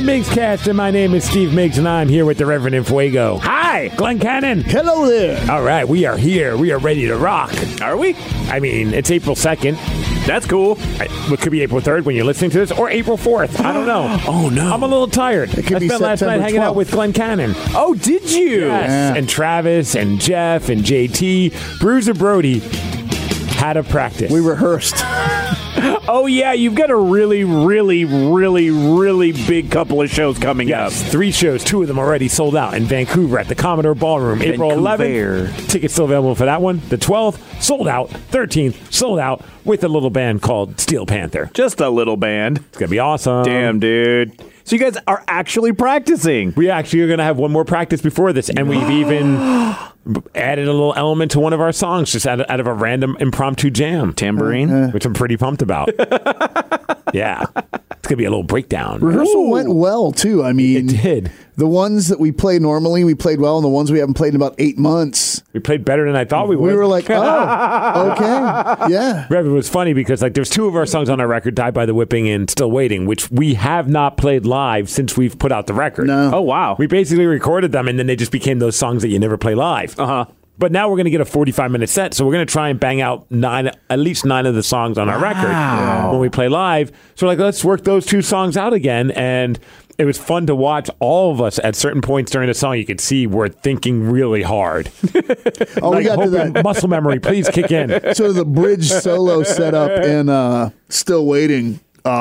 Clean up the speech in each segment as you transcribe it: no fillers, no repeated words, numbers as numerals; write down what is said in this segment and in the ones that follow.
Miggs Cast, and my name is Steve Miggs, and I'm here with the Reverend Infuego. Hi, Glenn Cannon. Hello there. All right, we are here. We are ready to rock. Are we? I mean, it's April 2nd. That's cool. It could be April 3rd when you're listening to this, or April 4th. I don't know. Oh, no. I'm a little tired. It could I be spent last night September hanging out 12th. with Glenn Cannon. Oh, did you? Yes, Yeah. and Travis and Jeff and JT. Bruiser Brody had a practice. We rehearsed. Oh, yeah, you've got a really, really, really, really big couple of shows coming Yes, up. 3 shows, 2 of them already sold out in Vancouver at the Commodore Ballroom. April Vancouver. 11th, tickets still available for that one. The 12th, sold out. 13th, sold out with a little band called Steel Panther. Just a little band. It's going to be awesome. Damn, dude. So you guys are actually practicing. We actually are going to have one more practice before this, and we've even added a little element to one of our songs just out of a random impromptu jam. Tambourine? Which I'm pretty pumped about. Yeah. It's going to be a little breakdown. Rehearsal went well, too. I mean, It did. the ones that we play normally, we played well, and the ones we haven't played in about 8 months, We played better than I thought we would. we were like, oh, okay. Yeah. Rev, it was funny because there's 2 of our songs on our record, Die by the Whipping and Still Waiting, which we have not played live since we've put out the record. No. Oh, wow. We basically recorded them, and then they just became those songs that you never play live. Uh-huh. But now we're going to get a 45-minute set, so we're going to try and bang out at least 9 of the songs on our record when we play live. So we're like, let's work those 2 songs out again, and it was fun to watch all of us at certain points during the song. You could see we're thinking really hard. Oh, we got to that. Muscle memory, please kick in. Sort of the bridge solo setup in Still Waiting.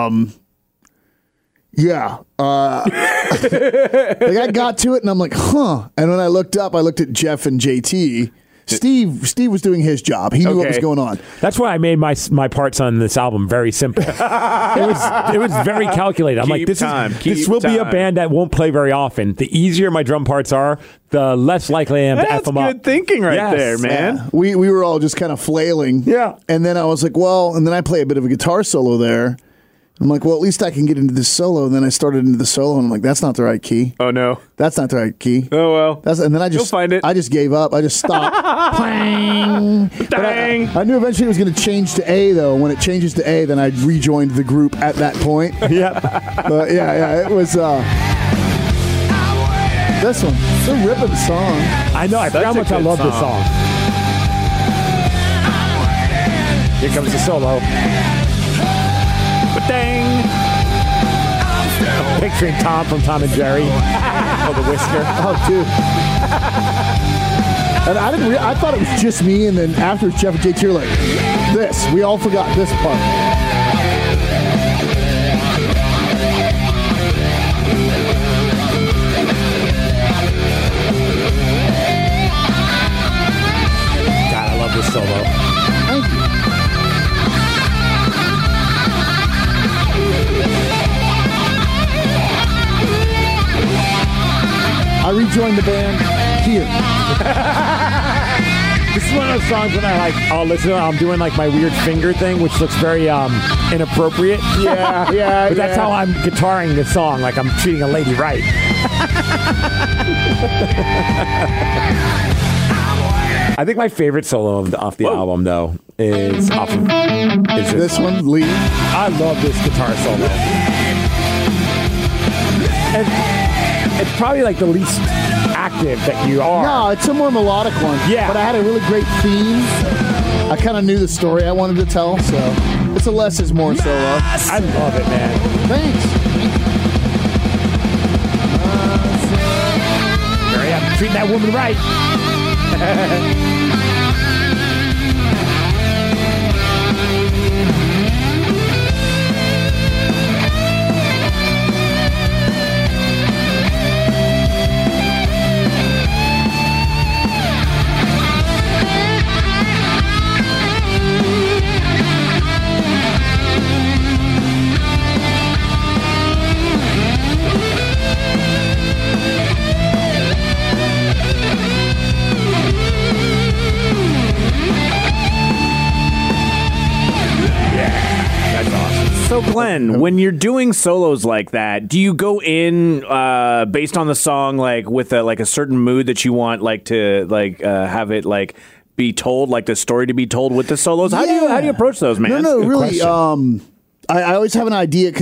Yeah. Like I got to it, and I'm like, huh. And when I looked up, I looked at Jeff and JT. Steve was doing his job. He knew what was Okay. going on. That's why I made my parts on this album very simple. it was very calculated. I'm like, Keep this time. this will be a Time. band that won't play very often. The easier my drum parts are, the less likely I am to F That's them up. good thinking right Yes. there, man. Yeah. We were all just kind of flailing. Yeah. And then I was like, well, and then I play a bit of a guitar solo there. I'm like, well, at least I can get into this solo. And then I started into the solo, and I'm like, that's not the right key. Oh, no. That's not the right key. Oh, well. And then I You'll just find it. I just gave up. I just stopped. Clang. But Dang. I knew eventually it was going to change to A, though. When it changes to A, then I rejoined the group at that point. Yep. But yeah, it was this one. It's a ripping song. I know. I forgot how a much I good love this song. song. Here comes the solo. Dang. Picturing Tom from Tom and Jerry. Oh, the whisker. Oh, dude. And I thought it was just me, and then after Jeff and JT were like, this. We all forgot this part. God, I love this solo. Thank you. I rejoined the band here. This is one of those songs when I I'll listen to it, I'm doing like my weird finger thing, which looks very inappropriate. Yeah. But that's how I'm guitaring the song, like I'm treating a lady right. I think my favorite solo off the album, though, is This one, Lee. I love this guitar solo. And it's probably like the least active that you are. No, it's a more melodic one. Yeah. But I had a really great theme. I kind of knew the story I wanted to tell, so it's a less is more solo. I love it, man. Thanks. Very, I'm treating that woman right. So, Glenn, when you're doing solos like that, do you go in based on the song, like with a certain mood that you want, like to have it like be told, like the story to be told with the solos? How do you approach those, man? No, Good really. question. I always have an idea because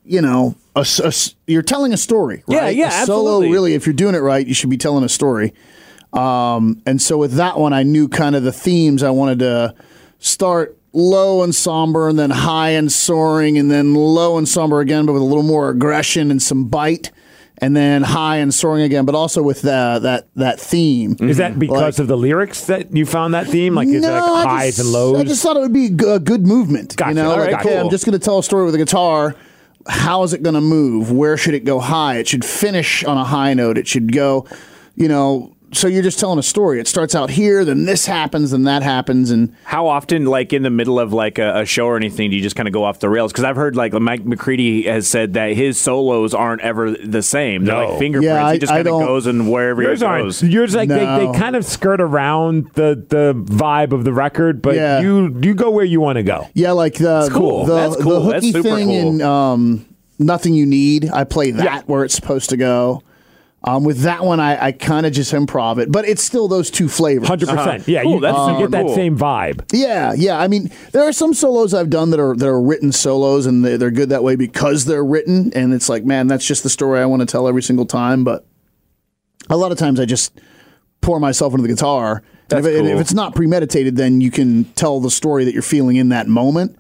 you're telling a story, right? Yeah, a solo, absolutely. really, if you're doing it right, you should be telling a story. And so with that one, I knew kind of the themes. I wanted to start low and somber, and then high and soaring, and then low and somber again, but with a little more aggression and some bite, and then high and soaring again, but also with that theme. Is that because of the lyrics that you found that theme? Like, is it like highs and lows? I just thought it would be a good movement. Gotcha. All right, Gotcha. I'm just going to tell a story with a guitar. How is it going to move? Where should it go high? It should finish on a high note. It should go, so you're just telling a story. It starts out here, then this happens, then that happens, and How often, like in the middle of like a show or anything, do you just kind of go off the rails? Because I've heard like Mike McCready has said that his solos aren't ever the same. They're No. like fingerprints. Yeah, he just I kind of don't- goes and wherever Yours he aren't. goes. Yours like No. they kind of skirt around the vibe of the record, but Yeah. you go where you want to go. yeah, like the cool. That's cool. the That's hooky super thing cool. in Nothing You Need. I play that Yeah. where it's supposed to go. With that one, I kind of just improv it, but it's still those two flavors. 100%. Yeah, Cool, you, that's you super get that cool. same vibe. Yeah. I mean, there are some solos I've done that are written solos, and they're good that way because they're written. And it's like, man, that's just the story I want to tell every single time. But a lot of times, I just pour myself into the guitar. That's and if cool. it's not premeditated, then you can tell the story that you're feeling in that moment.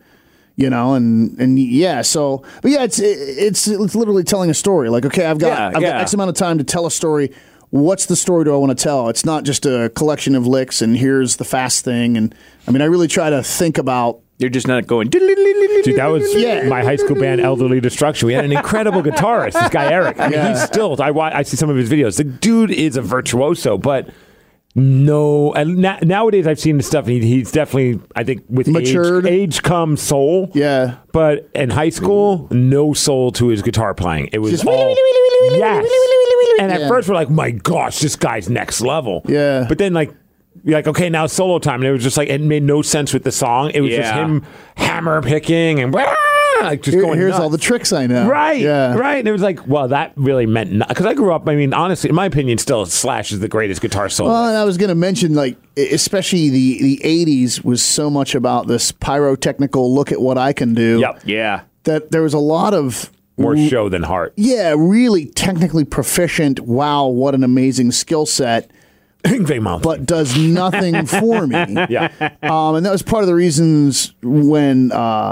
And yeah, so but yeah, it's literally telling a story. Like, okay, I've got X amount of time to tell a story. What's the story do I want to tell? It's not just a collection of licks and here's the fast thing. And I mean, I really try to think about. You're just not going. Dude, that was Yeah. my high school band, Elderly Destruction. We had an incredible guitarist, this guy Eric. I mean, Yeah. he's still. I see some of his videos. The dude is a virtuoso, but no. And nowadays, I've seen the stuff. And he's definitely, I think, with Matured. age comes soul. Yeah. But in high school, no soul to his guitar playing. It was Just all yes. And at Yeah. first, we're like, my gosh, this guy's next level. Yeah. But then, like, you're like, okay, now it's solo time. And it was just like, it made no sense with the song. It was just Yeah. him hammer picking and like just going Here's nuts. all the tricks I know. Right, Yeah. right. And it was like, well, that really meant because I grew up. I mean, honestly, in my opinion, still Slash is the greatest guitar solo. Well, and I was going to mention, like, especially the 80s was so much about this pyrotechnical look at what I can do. Yep. Yeah. That there was a lot of More show than heart. yeah, really technically proficient. Wow, what an amazing skill set. But does nothing for me. Yeah. And that was part of the reasons when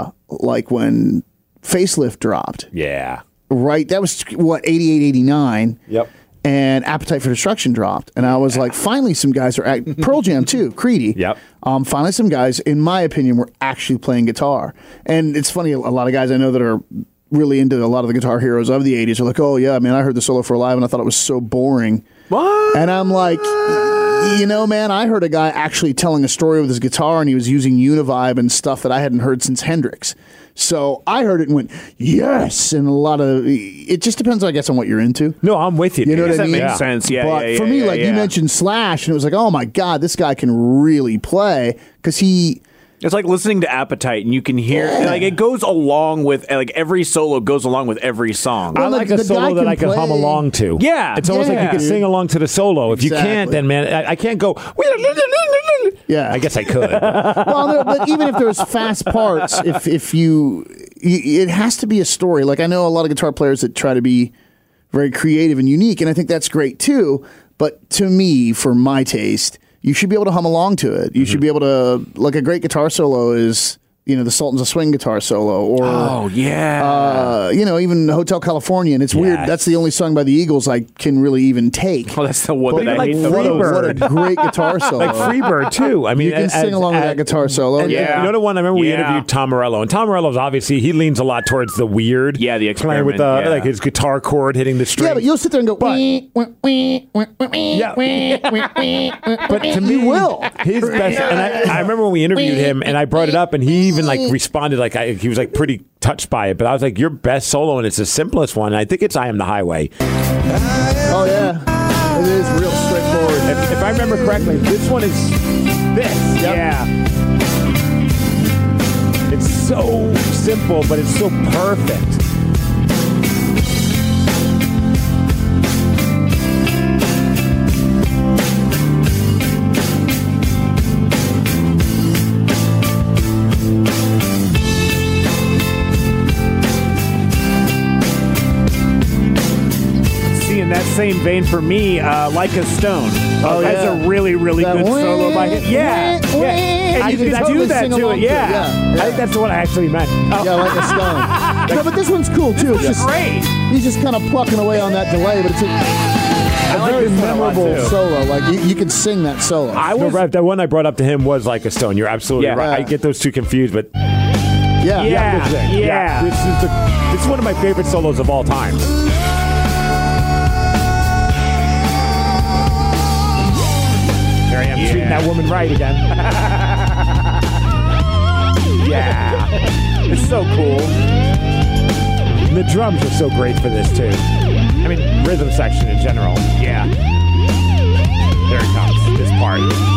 Facelift dropped. Yeah. Right? That was, 88, 89. Yep. And Appetite for Destruction dropped. And I was like, finally some guys are... Pearl Jam, too. Creedy. Yep. Finally some guys, in my opinion, were actually playing guitar. And it's funny, a lot of guys I know that are really into a lot of the guitar heroes of the 80s are like, oh, yeah, man, I heard the solo for Alive and I thought it was so boring. What? And I'm like, man, I heard a guy actually telling a story with his guitar and he was using Univibe and stuff that I hadn't heard since Hendrix. So I heard it and went, yes. And a lot of it just depends, I guess, on what you're into. No, I'm with you. You know dude. what I That mean? makes sense. Yeah. But yeah, for yeah, me, yeah, like yeah. you mentioned Slash, and it was like, oh my God, this guy can really play because he. It's like listening to Appetite, and you can hear like it goes along with like every solo goes along with every song. I Well, like the a guy solo that can I can hum play- along to. Yeah. It's almost like you Yeah. can sing along to the solo. If you can't, Exactly. then, man, I can't go. Yeah. I guess I could. Well, but even if there's fast parts, if you, it has to be a story. Like I know a lot of guitar players that try to be very creative and unique, and I think that's great too. But to me, for my taste, you should be able to hum along to it. You should be able to, like a great guitar solo is, the Sultans of Swing guitar solo, or Oh yeah. even Hotel California. And it's weird. Yes. That's the only song by the Eagles I can really even take. Oh, that's the one But that I like hate the what, most. what a great guitar solo. Like Freebird, too. I mean, you can sing along with that guitar solo. And Yeah. You know the one I remember we Yeah. interviewed Tom Morello, and Tom Morello's obviously he leans a lot towards the weird. Yeah, the playing with experiment, yeah. like his guitar chord hitting the string. Yeah, but you'll sit there and go. But to me, his best. And I remember when we interviewed him, and I brought it up, and he even like responded like he was like pretty touched by it. But I was like, your best solo, and it's the simplest one. And I think it's "I Am the Highway." Oh yeah, it is real straightforward. If I remember correctly, this one is this. Yeah. It's so simple, but it's so perfect. same vein for me, Like a Stone. That's a really, really That good solo by him. Yeah. And you can do that to it. Yeah. I think that's the one I actually meant. Yeah, Like a Stone. No, but this one's cool too. It's just Great. he's just kind of plucking away on that delay, but it's a very this one a lot, memorable too. solo. Like you can sing that solo. No, Rev, that one I brought up to him was Like a Stone. You're absolutely Yeah. right. I get those two confused, but Yeah. this is it. Yeah. This is one of my favorite solos of all time. There I am treating that woman right again. Yeah. It's so cool. And the drums are so great for this too. I mean, rhythm section in general. Yeah. There it comes. This part.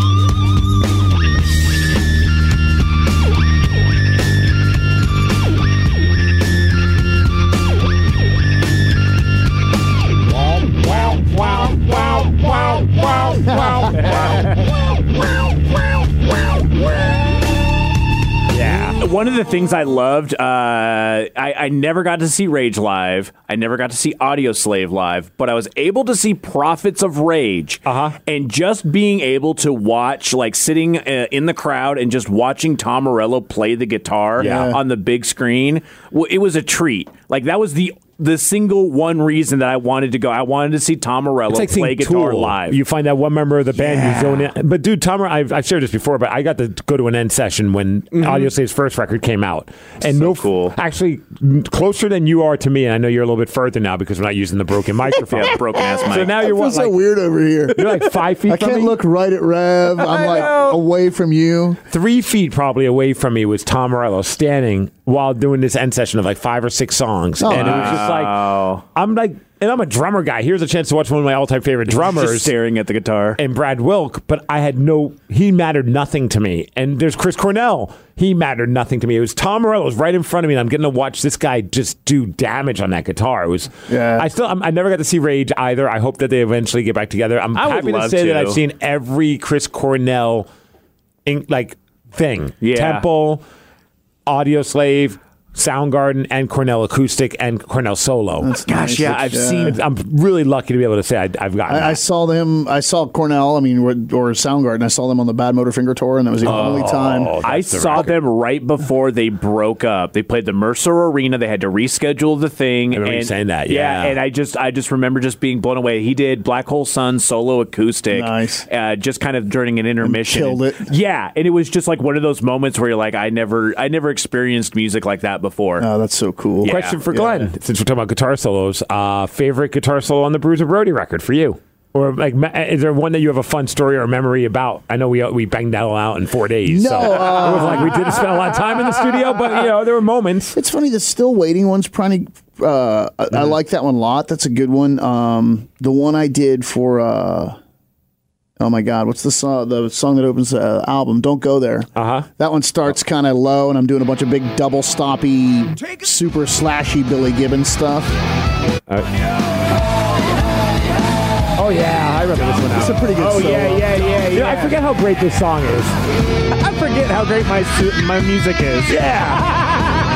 Yeah. One of the things I loved, I never got to see Rage live. I never got to see Audio Slave live, but I was able to see Prophets of Rage. And just being able to watch, like sitting in the crowd and just watching Tom Morello play the guitar on the big screen, it was a treat. Like that was the single one reason that I wanted to go. I wanted to see Tom Morello It's like play seeing guitar Tool. live. You find that one member of the band you zone in. But dude, Tom, I've shared this before, but I got to go to an end session when Audio Slave's first record came out. And So cool. Actually, closer than you are to me, and I know you're a little bit further now because we're not using the broken microphone. Broken ass mic. So now I you're feel what, so like, weird over here. you're like 5 feet I from can't me? look right at Rev. I'm like away from you. 3 feet probably away from me was Tom Morello standing while doing this end session of like 5 or 6 songs. Oh, and it was just like, I'm like, and I'm a drummer guy. Here's a chance to watch one of my all-time favorite drummers. Just staring at the guitar. And Brad Wilk, but he mattered nothing to me. And there's Chris Cornell. He mattered nothing to me. It was Tom Morello. It was right in front of me, and I'm getting to watch this guy just do damage on that guitar. It was. Yeah. I never got to see Rage either. I hope that they eventually get back together. I'm I would happy to love say that to. I've seen every Chris Cornell, thing. Yeah. Temple, Audio Slave, Soundgarden, and Cornell Acoustic, and Cornell Solo. That's Gosh, nice. yeah, I've seen. I'm really lucky to be able to say I've gotten. I that. saw them. I saw Cornell. I mean, or Soundgarden. I saw them on the Bad Motorfinger tour, and that was the only time. I saw them right before they broke up. They played the Mercer Arena. They had to reschedule the thing. I remember you saying that, yeah. And I just remember just being blown away. He did Black Hole Sun solo acoustic. Nice. Just kind of during an intermission. killed it. Yeah, and it was just like one of those moments where you're like, I never experienced music like that before. Oh, that's so cool. Question for Glenn, since we're talking about guitar solos, favorite guitar solo on the Bruiser Brody record for you? Or like, is there one that you have a fun story or memory about? I know we banged that all out in 4 days. No, so it was like we didn't spend a lot of time in the studio, but there were moments. It's funny. The Still Waiting one's probably. I like that one a lot. That's a good one. The one I did for. Oh my God! What's the song? The song that opens the album? Don't Go There. That one starts kind of low, and I'm doing a bunch of big double stoppy, super slashy Billy Gibbons stuff. Oh yeah, I remember this one out. It's a pretty good. Oh solo. yeah. I forget how great this song is. I forget how great my music is. Yeah.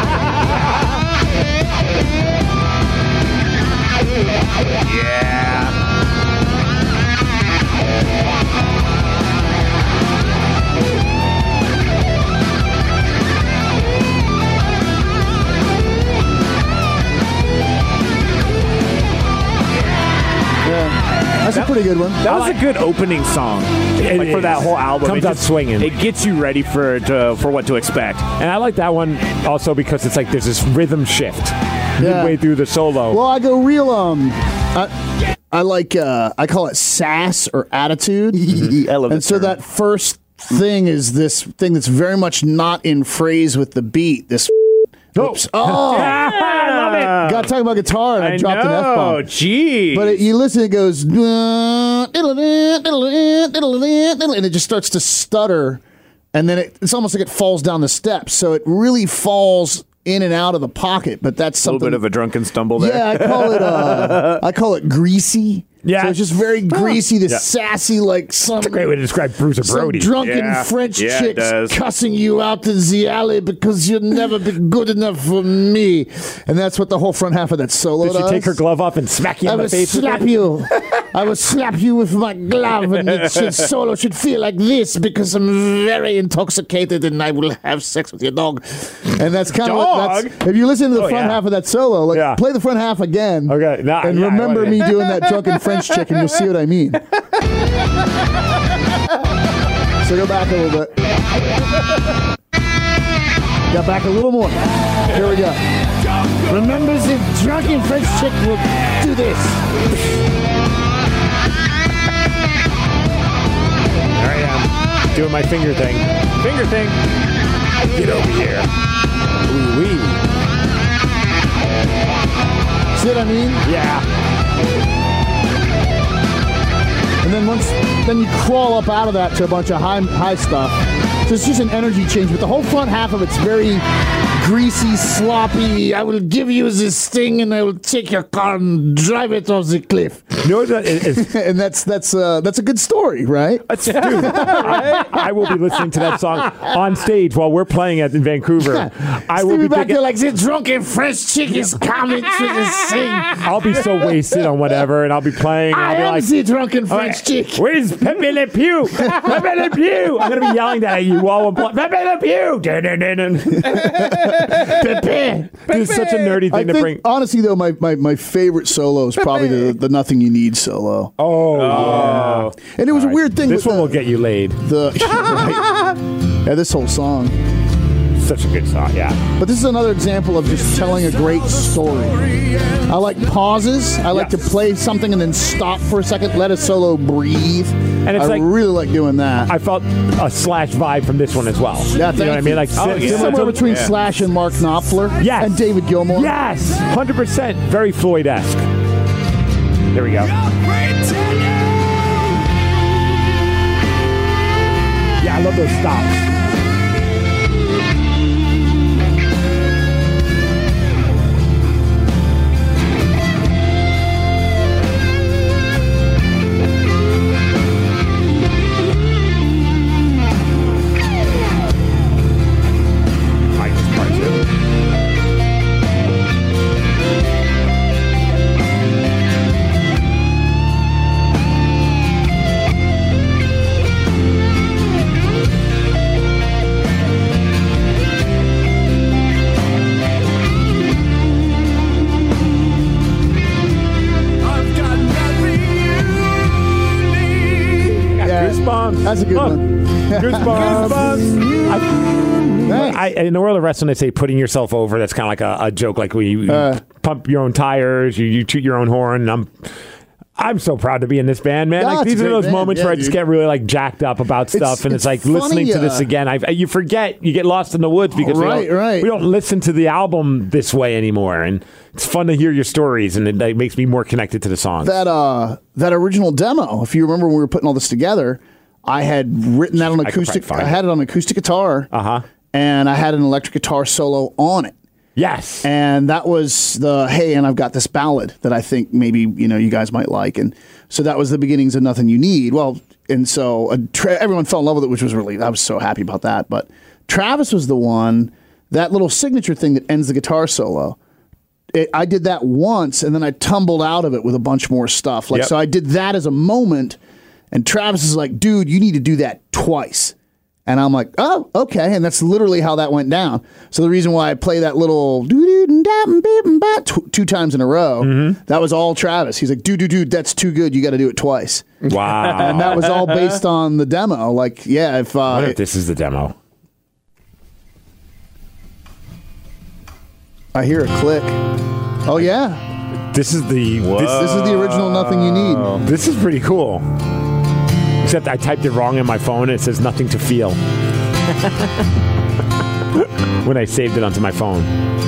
That's a pretty good one. That was a good opening song for that whole album. Comes out swinging. It gets you ready for what to expect. And I like that one also because it's like there's this rhythm shift midway through the solo. Well, I go real. I like. I call it sass or attitude. I love And so that first thing is this thing that's very much not in phrase with the beat. This. Oops. Oh, I love it. got to talk about guitar, and I dropped an Oh, F-bomb. geez. But you listen, it goes, and it just starts to stutter, and then it's almost like it falls down the steps. So it really falls in and out of the pocket. But that's a little something. bit of a drunken stumble there. Yeah, I call it greasy. Yeah. So it's just very greasy, this Yeah. sassy, like some That's a great way to describe Bruiser some Brody. drunken Yeah. French Yeah, it chicks does. cussing you out in the alley because you'll never be good enough for me. And that's what the whole front half of that solo Does she does. take her glove off and smack you I in the will face? with slap it? you. I will slap you with my glove, and solo should feel like this because I'm very intoxicated and I will have sex with your dog. And that's kind of Dog? if you listen to the Oh, front yeah. half of that solo, like Yeah. play the front half again. Okay, nah, and yeah, remember I me want it. doing that drunken French chick, and you'll see what I mean. So go back a little bit. Got back a little more. Here we go. Remember the drunken French chick will do this. There I am, doing my finger thing. Finger thing. Get over here. Wee wee. See what I mean? Yeah. And then you crawl up out of that to a bunch of high stuff. So it's just an energy change, but the whole front half of it's very greasy, sloppy. I will give you this thing, and I will take your car and drive it off the cliff. You know what that is? And that's a good story, right? Dude, I will be listening to that song on stage while we're playing it in Vancouver. I will Stevie be back thinking, there like the drunken French chick is coming to the scene. I'll be so wasted on whatever, and I'll be playing. And I I'll be am like, the drunken French chick. Where's Pepe Le Pew? Pepe Le Pew! I'm gonna be yelling that at you while I'm playing. Pepe Le Pew! Pepe. It's such a nerdy I thing to think, bring. honestly, though, my favorite solo is probably the Nothing You Need solo. Oh, And it was a weird thing this with one will get you laid. right. Yeah, this whole song. Such a good song, yeah. But this is another example of just telling a great story. I like pauses. I like to play something and then stop for a second, let a solo breathe. And it's I like- really like doing that. I felt a Slash vibe from this one as well. Yeah, you know what I thank mean? you. Like Somewhere between Slash and Mark Knopfler. Yes. And David Gilmour. Yes, 100%. Very Floyd-esque. There we go. Yeah, I love those stops. I like this part too. Goosebumps. That's a good one. Goosebumps. Thanks. In the world of wrestling, they say putting yourself over. That's kind of like a joke. Like you pump your own tires, you toot your own horn. And I'm so proud to be in this band, man. Yeah, Like it's these a are great those band. moments Yeah, where I just dude. get really like jacked up about stuff, and it's like funny, listening to this again. You forget, you get lost in the woods because Right. we don't listen to the album this way anymore, and it's fun to hear your stories, and it makes me more connected to the songs. That original demo, if you remember when we were putting all this together, I had written that on I could acoustic. probably I find had it on acoustic guitar. Uh-huh. And I had an electric guitar solo on it. Yes. And that was and I've got this ballad that I think maybe, you guys might like. And so that was the beginnings of Nothing You Need. Well, and so everyone fell in love with it, which was I was so happy about that. But Travis was the one, that little signature thing that ends the guitar solo. I did that once, and then I tumbled out of it with a bunch more stuff. So I did that as a moment, and Travis is like, dude, you need to do that twice. And I'm like, oh, okay. And that's literally how that went down. So the reason why I play that little two times in a row, that was all Travis. He's like, dude, that's too good. You got to do it twice. Wow. And that was all based on the demo. Like, yeah, I wonder if this is the demo. I hear a click. Oh, yeah. This is the This is the original Nothing You Need. This is pretty cool. Except I typed it wrong in my phone and it says nothing to feel. When I saved it onto my phone.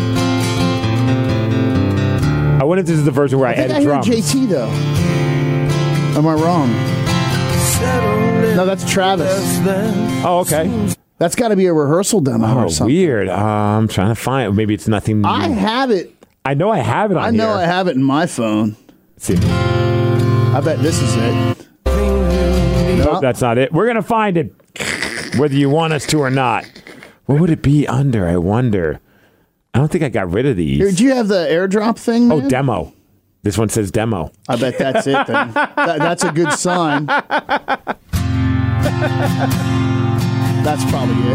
I wonder if this is the version where I I edit hear drums. JT, though. Am I wrong? No, that's Travis. Oh, okay. That's got to be a rehearsal demo or Oh, something. weird. I'm trying to find. Maybe it's nothing. I have it. I know I have it on I know here. I have it in my phone. Let's see. I bet this is it. Nope, that's not it. We're going to find it, whether you want us to or not. What would it be under, I wonder? I don't think I got rid of these. Here, do you have the airdrop thing, man? Oh, demo. This one says demo. I bet that's it then. That's a good sign. That's probably it.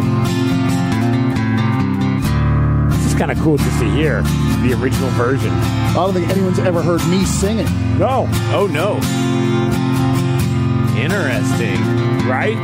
This is kind of cool just to hear the original version. I don't think anyone's ever heard me sing it. No. Oh, no. Interesting. Right?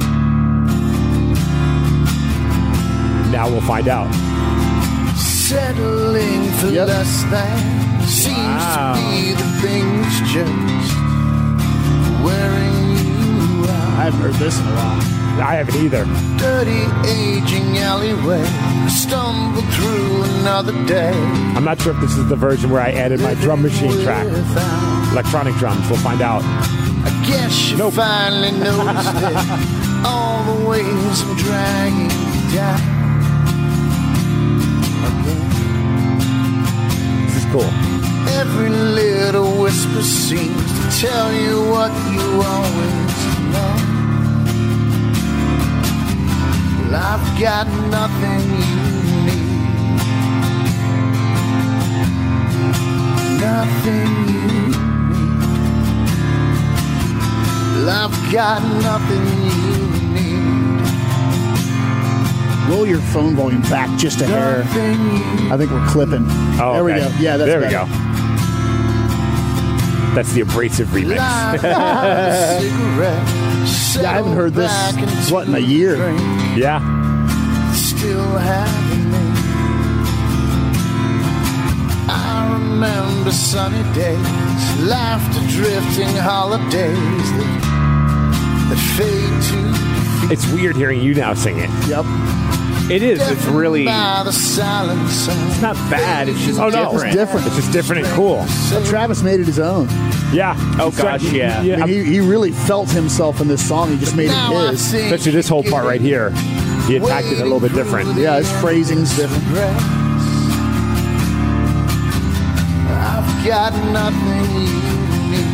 Now we'll find out. Settling for Yep. less than seems to be the things just wearing you out. I haven't heard this in a while. I haven't either. Dirty aging alleyway, stumble through another day. I'm not sure if this is the version where I added my drum machine track. Without, Electronic drums. We'll find out. I guess you Nope. finally noticed it. All the ways I'm dragging you down. This is cool. Every little whisper seems to tell you what you always know. Well, I've got nothing you need. Nothing you need. Well, I've got nothing you need. Roll your phone volume back just a hair. Nothing you I think we're clipping. Oh, there we okay. go. Yeah, that's there we better. go. That's the abrasive remix. Yeah, Yeah, I haven't heard this, what, in a year? Yeah. Still happening. I remember sunny days, laughter drifting holidays that fade to defeat. It's weird hearing you now sing it. Yep. It is. It's really. By the silence It's not bad. It's just different. It's different. It's just different and cool. But Travis made it his own. Yeah. Oh, gosh, yeah. I mean, he really felt himself in this song. He just made now it I his. think Especially this whole part right here. He attacked it a little bit different. Yeah, his phrasing's different. I've got nothing you need.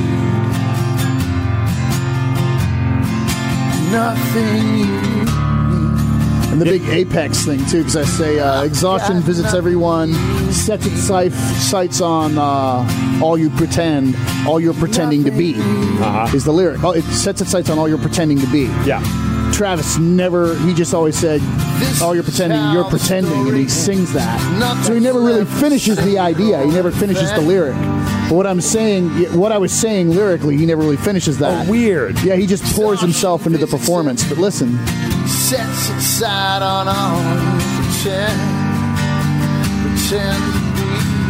Nothing you need. And the big Apex thing, too, because I say exhaustion visits everyone, sets its sights on all you're pretending to be, is the lyric. Oh, it sets its sights on all you're pretending to be. Yeah. Travis he just always said, all you're pretending, and he sings that. So he never really finishes the idea. He never finishes the lyric. But what I was saying lyrically, he never really finishes that. Oh, weird. Yeah, he just pours himself into the performance. But listen. Sets its sight on all you pretend to be.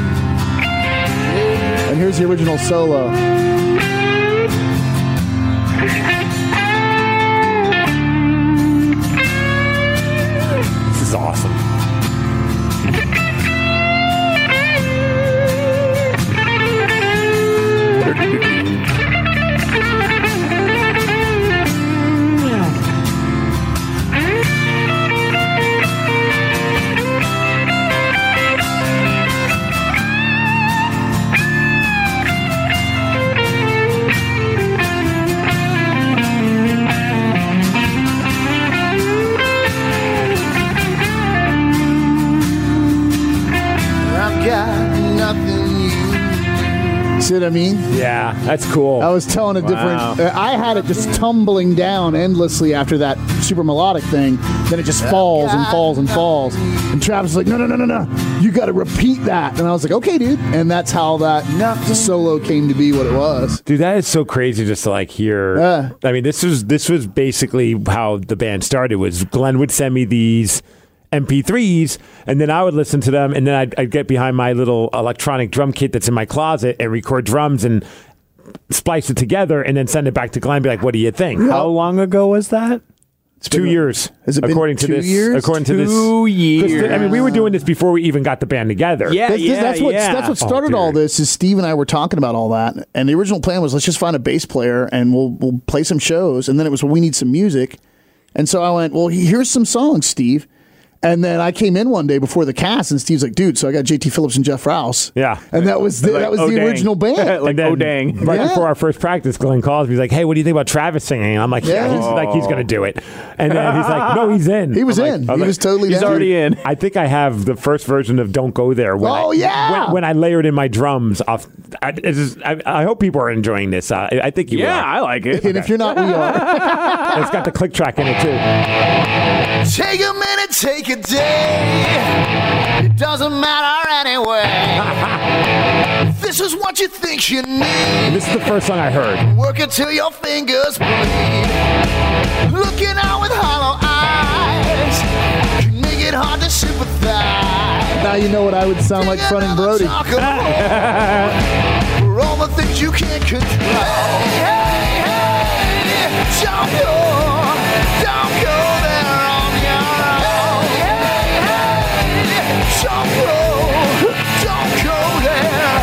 And here's the original solo. This is awesome. See what I mean? Yeah, that's cool. I was telling a different. I had it just tumbling down endlessly after that super melodic thing. Then it just falls and falls and falls. And Travis was like, no. You got to repeat that. And I was like, okay, dude. And that's how that solo came to be what it was. Dude, that is so crazy just to like hear. I mean, this was basically how the band started. Was Glenn would send me these MP3s, and then I would listen to them, and then I'd get behind my little electronic drum kit that's in my closet and record drums and splice it together, and then send it back to Glenn and be like, what do you think? How long ago was that? It's 2 years. Has it been according to 2 this, years? According to this. 2 years. I mean, we were doing this before we even got the band together. That's what started all dude. this. Is Steve and I were talking about all that, and the original plan was let's just find a bass player and we'll play some shows, and then it was we need some music, and so I went, well, here's some songs, Steve. And then I came in one day before the cast, and Steve's like, "Dude, so I got JT Phillips and Jeff Rouse." Yeah. and that was the, Like, that was oh, the dang. original band. Like, And then oh, dang. Right Yeah. before our first practice, Glenn calls me. He's like, "Hey, what do you think about Travis singing?" And I'm like, "Yeah, Yeah. he's going to do it." And then he's like, "No, he's in." He was I'm in. like, He was totally He's down. already in. I think I have the first version of "Don't Go There." When Oh, yeah. when I layered in my drums off. I hope people are enjoying this. I think you Yeah, will. I like it. And if you're not, we are. It's got the click track in it too. Take a minute, take a day. It doesn't matter anyway. This is what you think you need. And this is the first song I heard. Work it till your fingers bleed. Looking out with hollow eyes can make it hard to sympathize. Now you know what I would sound like fronting Brody. Talk about for all the things you can't control. Hey, hey, don't go there on your own. Hey, hey, don't go there.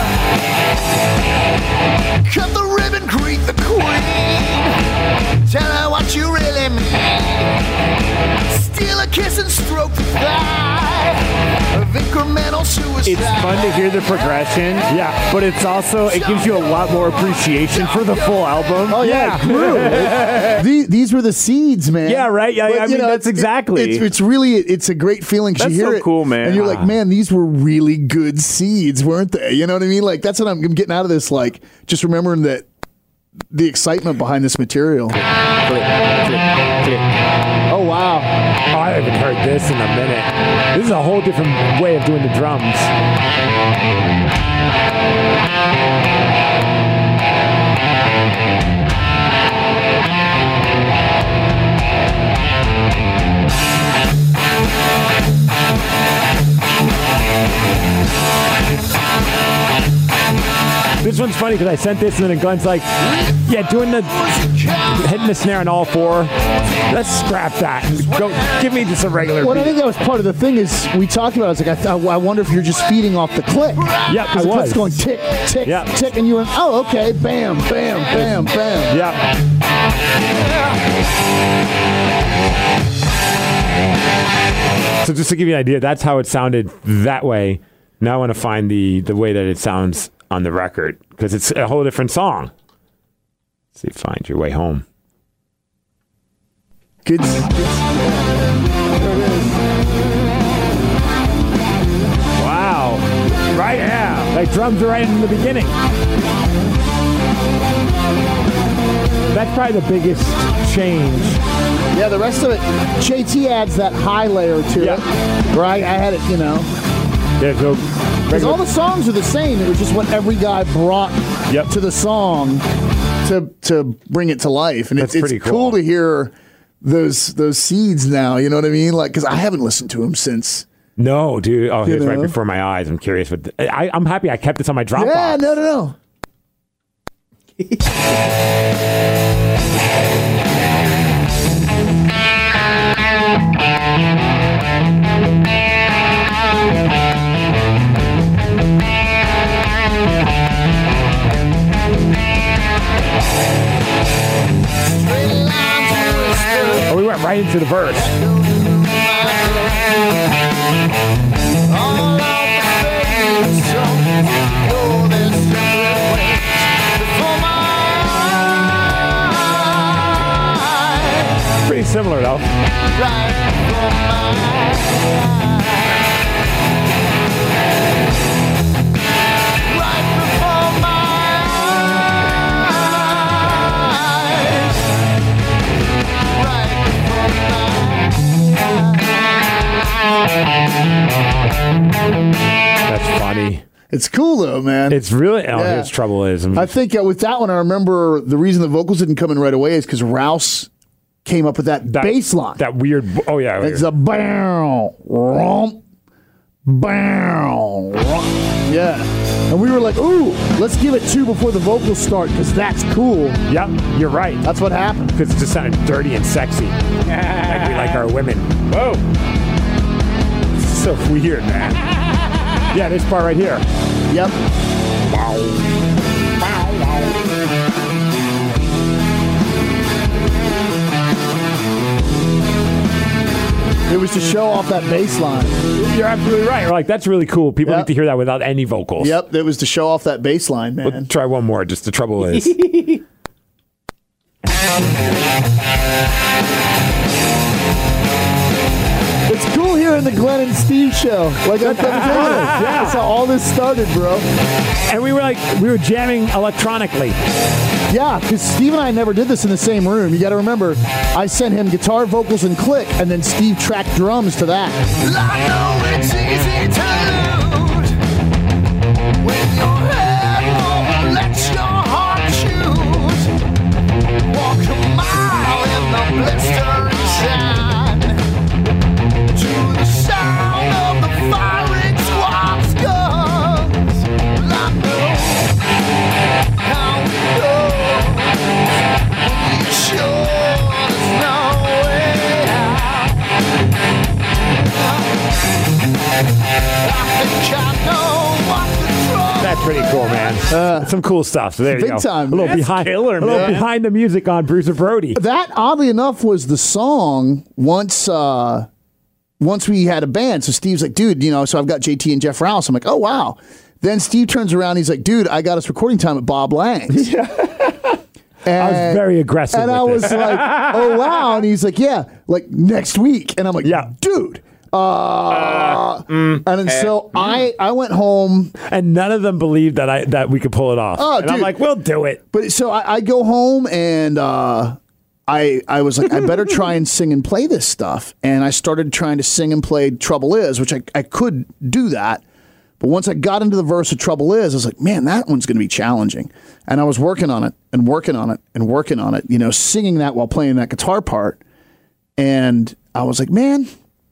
Cut the ribbon, greet the queen. Tell her what you really mean. Steal a kiss and stroke the thigh of incremental suicide. It's fun to hear the progression. Yeah. But it's also, it gives you a lot more appreciation for the full album. Oh yeah, it grew. These were the seeds, man. Yeah, right. Yeah, But, I you mean, that's exactly. It's really it's a great feeling. 'Cause That's you hear so it, cool, man. And you're like, man, these were really good seeds, weren't they? You know what I mean? Like that's what I'm getting out of this. Like just remembering that the excitement behind this material. Oh wow. Oh, I haven't heard this in a minute. This is a whole different way of doing the drums. This one's funny because I sent this and then Glenn's like, "Yeah, doing the hitting the snare on all four. Let's scrap that. Go, give me just a regular Well, I beat." think that was part of the thing is we talked about it. I was like, I wonder if you're just feeding off the click. Yep, Because I the click's was. going tick, tick, Yep. tick, and you went, oh, okay, bam, bam, bam, bam. Yeah. So just to give you an idea, that's how it sounded that way. Now I want to find the way that it sounds on the record because it's a whole different song. Let's see, Find Your Way Home. Good. There it is. Wow. Right, yeah. Like drums are right in the beginning. That's probably the biggest change. Yeah, the rest of it, JT adds that high layer to Yeah. it. Where I had it, you know. There's no Because all the songs are the same. It was just what every guy brought Yep. to the song to bring it to life. And That's it's pretty cool cool. to hear those seeds now. You know what I mean? Like, because I haven't listened to them since. No, dude. Oh, You it's right know? before my eyes. I'm curious what I'm happy I kept this on my Dropbox. Yeah, no. Oh, we went right into the verse. Pretty similar though. That's funny. It's cool though, man. It's really Yeah. his trouble is. I think with that one, I remember the reason the vocals didn't come in right away is because Rouse came up with that bass line. That weird. Oh yeah. It's a bow, romp, bow, romp. Yeah. And we were like, ooh, let's give it 2 before the vocals start because that's cool. Yep, you're right. That's what happened. Because it just sounded dirty and sexy. Like we like our women. Whoa. This is so weird, man. Yeah, this part right here. Yep. It was to show off that bass line. You're absolutely right. We're like, that's really cool. People need to hear that without any vocals. Yep, it was to show off that bass line, man. We'll try one more, just the trouble is. It's cool here in the Glenn and Steve show. Like I'm that's how all this started, bro. And we were jamming electronically. Yeah, because Steve and I never did this in the same room. You got to remember, I sent him guitar, vocals, and click, and then Steve tracked drums to that. I know it's easy to lose when your head won't let your heart choose. Walk a mile in the blistering shine to the sound of the firing squad's guns. Well, I know how it goes when you're sure there's no way out. I think I know what the trouble. That's pretty cool, man. Some cool stuff. So there you Big go. time. A little That's behind, killer, a little man. behind the music on Bruiser Brody. That, oddly enough, was the song once we had a band. So Steve's like, dude, so I've got JT and Jeff Rouse. I'm like, oh, wow. Then Steve turns around. He's like, dude, I got us recording time at Bob Lang's. I was very aggressive. And with I was this. like, oh, wow. And he's like, yeah, like next week. And I'm like, Yeah. dude. And then so I went home. and none of them believed that we could pull it off. Oh, and I'm dude. like, we'll do it. But so I go home and I was like, I better try and sing and play this stuff. And I started trying to sing and play Trouble Is, which I could do that. But once I got into the verse of Trouble Is, I was like, man, that one's going to be challenging. And I was working on it and working on it and working on it, singing that while playing that guitar part. And I was like, man,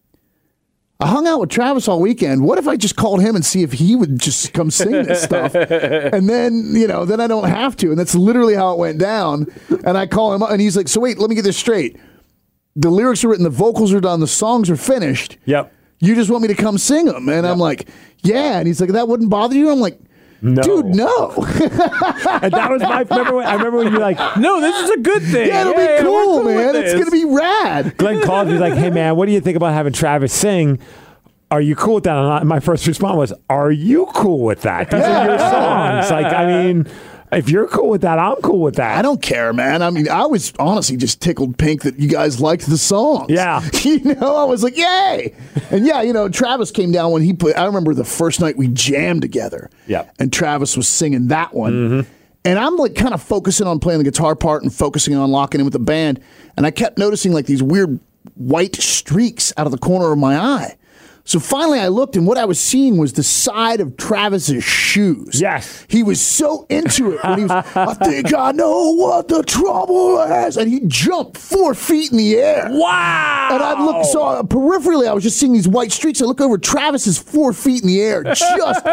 I hung out with Travis all weekend. What if I just called him and see if he would just come sing this stuff? And then, then I don't have to. And that's literally how it went down. And I call him up and he's like, so wait, let me get this straight. The lyrics are written, the vocals are done, the songs are finished. Yep. You just want me to come sing them? And I'm like, yeah. And he's like, that wouldn't bother you? I'm like, No. dude, no. And that was my. I remember when you're like, No, this is a good thing. Yeah, it'll Yeah, be we're cool, with man. It's this. going to be rad. Glenn called me like, hey man, what do you think about having Travis sing? Are you cool with that? And my first response was, are you cool with that? These are your songs. Like, I mean, if you're cool with that, I'm cool with that. I don't care, man. I mean, I was honestly just tickled pink that you guys liked the songs. Yeah. I was like, yay. And yeah, Travis came down when I remember the first night we jammed together. Yeah. And Travis was singing that one. And I'm like kind of focusing on playing the guitar part and focusing on locking in with the band. And I kept noticing like these weird white streaks out of the corner of my eye. So finally I looked, and what I was seeing was the side of Travis's shoes. Yes. He was so into it when he was, I think I know what the trouble is. And he jumped 4 feet in the air. Wow. And I looked, so peripherally, I was just seeing these white streaks. I look over, Travis is 4 feet in the air, just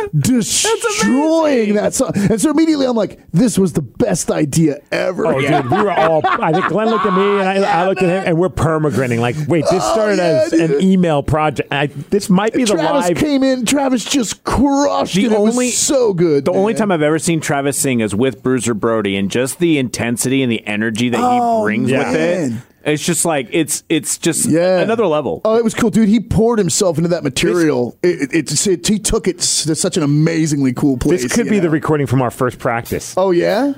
destroying that song. And so immediately I'm like, this was the best idea ever. Oh, dude, we were all. I think Glenn looked at me and I looked at him, and we're perma-grinning. Like, wait, this started as an email project. This might be the Travis live. came in, Travis just crushed it. It was so good. The only time I've ever seen Travis sing is with Bruiser Brody, and just the intensity and the energy that he brings yeah. with it. man. It's just like it's just another level. Oh, it was cool, dude. He poured himself into that material. He took it to such an amazingly cool place. This could be the recording from our first practice. Oh, yeah?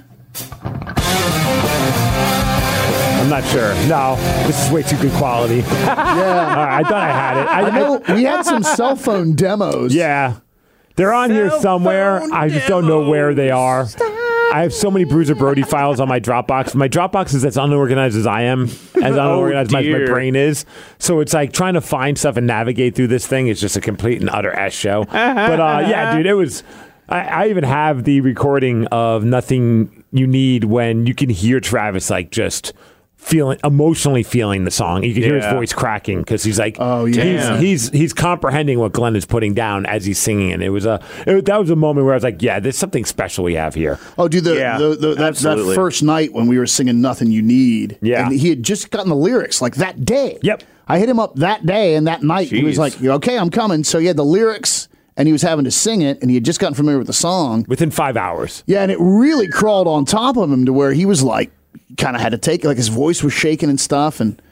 I'm not sure. No, this is way too good quality. Yeah. All right, I thought I had it. I know we had some cell phone demos. Yeah. They're on here Cell somewhere. phone I just don't know where they are. I have so many Bruiser Brody files on my Dropbox. My Dropbox is as unorganized as I am, as unorganized as my dear. brain is. So it's like trying to find stuff and navigate through this thing is just a complete and utter S show. But yeah, dude, it was. I even have the recording of Nothing You Need when you can hear Travis like just emotionally feeling the song. You can hear his Yeah. voice cracking because he's like, Oh, yeah. he's comprehending what Glenn is putting down as he's singing it. That was a moment where I was like, yeah, there's something special we have here. Oh, dude, that absolutely. first night when we were singing Nothing You Need, Yeah. and he had just gotten the lyrics like that day. Yep. I hit him up that day, and that night he was Jeez. like, okay, I'm coming. So he had the lyrics, and he was having to sing it, and he had just gotten familiar with the song. Within 5 hours. Yeah, and it really crawled on top of him to where he was like, kind of had to take it, like his voice was shaking and stuff, and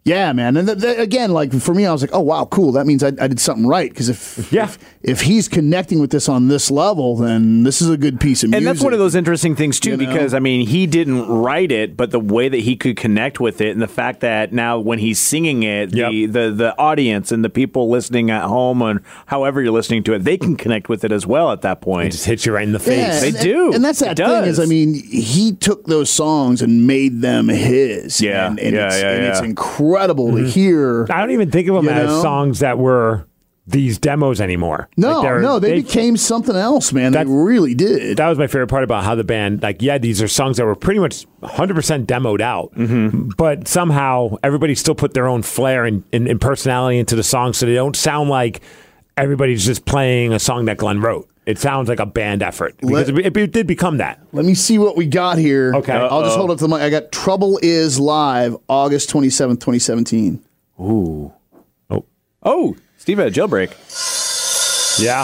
Yeah, man. And again, like for me, I was like, oh, wow, cool. That means I did something right. Because if he's connecting with this on this level, then this is a good piece of music. And that's one of those interesting things, too, because, I mean, he didn't write it, but the way that he could connect with it and the fact that now when he's singing it, the audience and the people listening at home and however you're listening to it, they can connect with it as well at that point. It just hits you right in the face. They do. And that's that thing is, I mean, he took those songs and made them his. Yeah. And it's incredible to hear. I don't even think of them as songs that were these demos anymore. No, they became something else, man. They really did. That was my favorite part about how the band, these are songs that were pretty much 100% demoed out, but somehow everybody still put their own flair and personality into the songs so they don't sound like everybody's just playing a song that Glenn wrote. It sounds like a band effort because it did become that. Let me see what we got here. Okay. I'll just hold up to the mic. I got Trouble Is Live, August 27th, 2017. Ooh. Oh, Steve had a jailbreak. Yeah.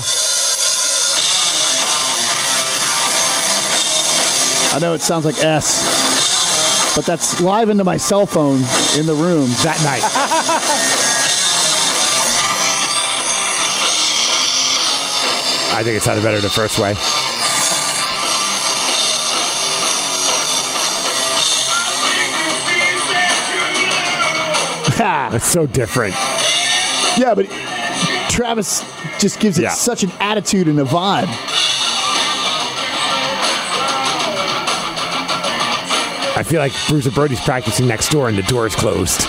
I know it sounds like S, but that's live into my cell phone in the room That night. I think it sounded better the first way. It's so different. Yeah, but Travis just gives it such an attitude and a vibe. I feel like Bruiser Brody's practicing next door and the door is closed.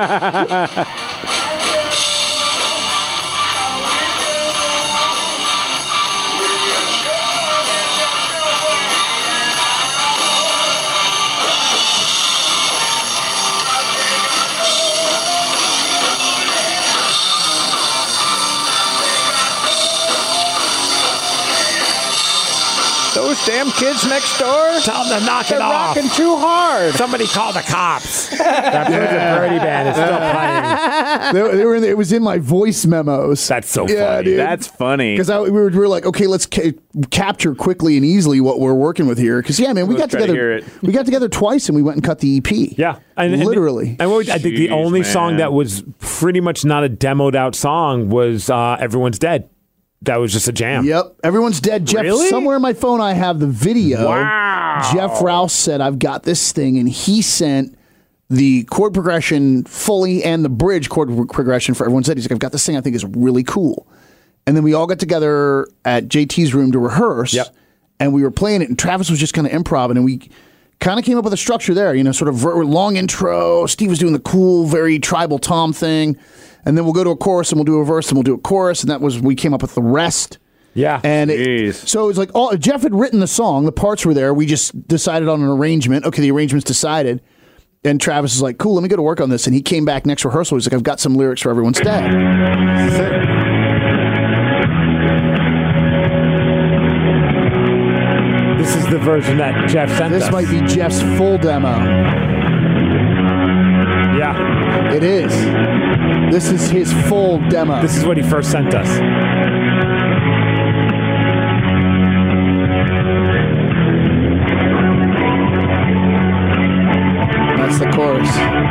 Those damn kids next door. Tell them to knock it off. They're rocking too hard. Somebody call the cops. That Bruiser Brody band is still playing. They were it was in my voice memos. That's so funny. Dude. That's funny. Because we were like, okay, let's capture quickly and easily what we're working with here. Because we got together. We got together twice and we went and cut the EP. Yeah, literally. And I think the only song that was pretty much not a demoed out song was "Everyone's Dead." That was just a jam. Yep. Everyone's Dead. Jeff, Really? somewhere in my phone I have the video. Wow. Jeff Rouse said, I've got this thing, and he sent the chord progression fully and the bridge chord progression for Everyone's Dead. He's like, I've got this thing I think is really cool. And then we all got together at JT's room to rehearse. Yep. And we were playing it, and Travis was just kind of improv, and we kind of came up with a structure there, sort of long intro. Steve was doing the cool, very tribal Tom thing. And then we'll go to a chorus, and we'll do a verse, and we'll do a chorus, and we came up with the rest. Yeah. And so it was like, Jeff had written the song, the parts were there, we just decided on an arrangement. Okay, the arrangement's decided. And Travis is like, cool, let me go to work on this. And he came back next rehearsal, he's like, I've got some lyrics for Everyone's Dead. This is the version that Jeff sent us. This might be Jeff's full demo. Yeah. It is. This is his full demo. This is what he first sent us. That's the chorus.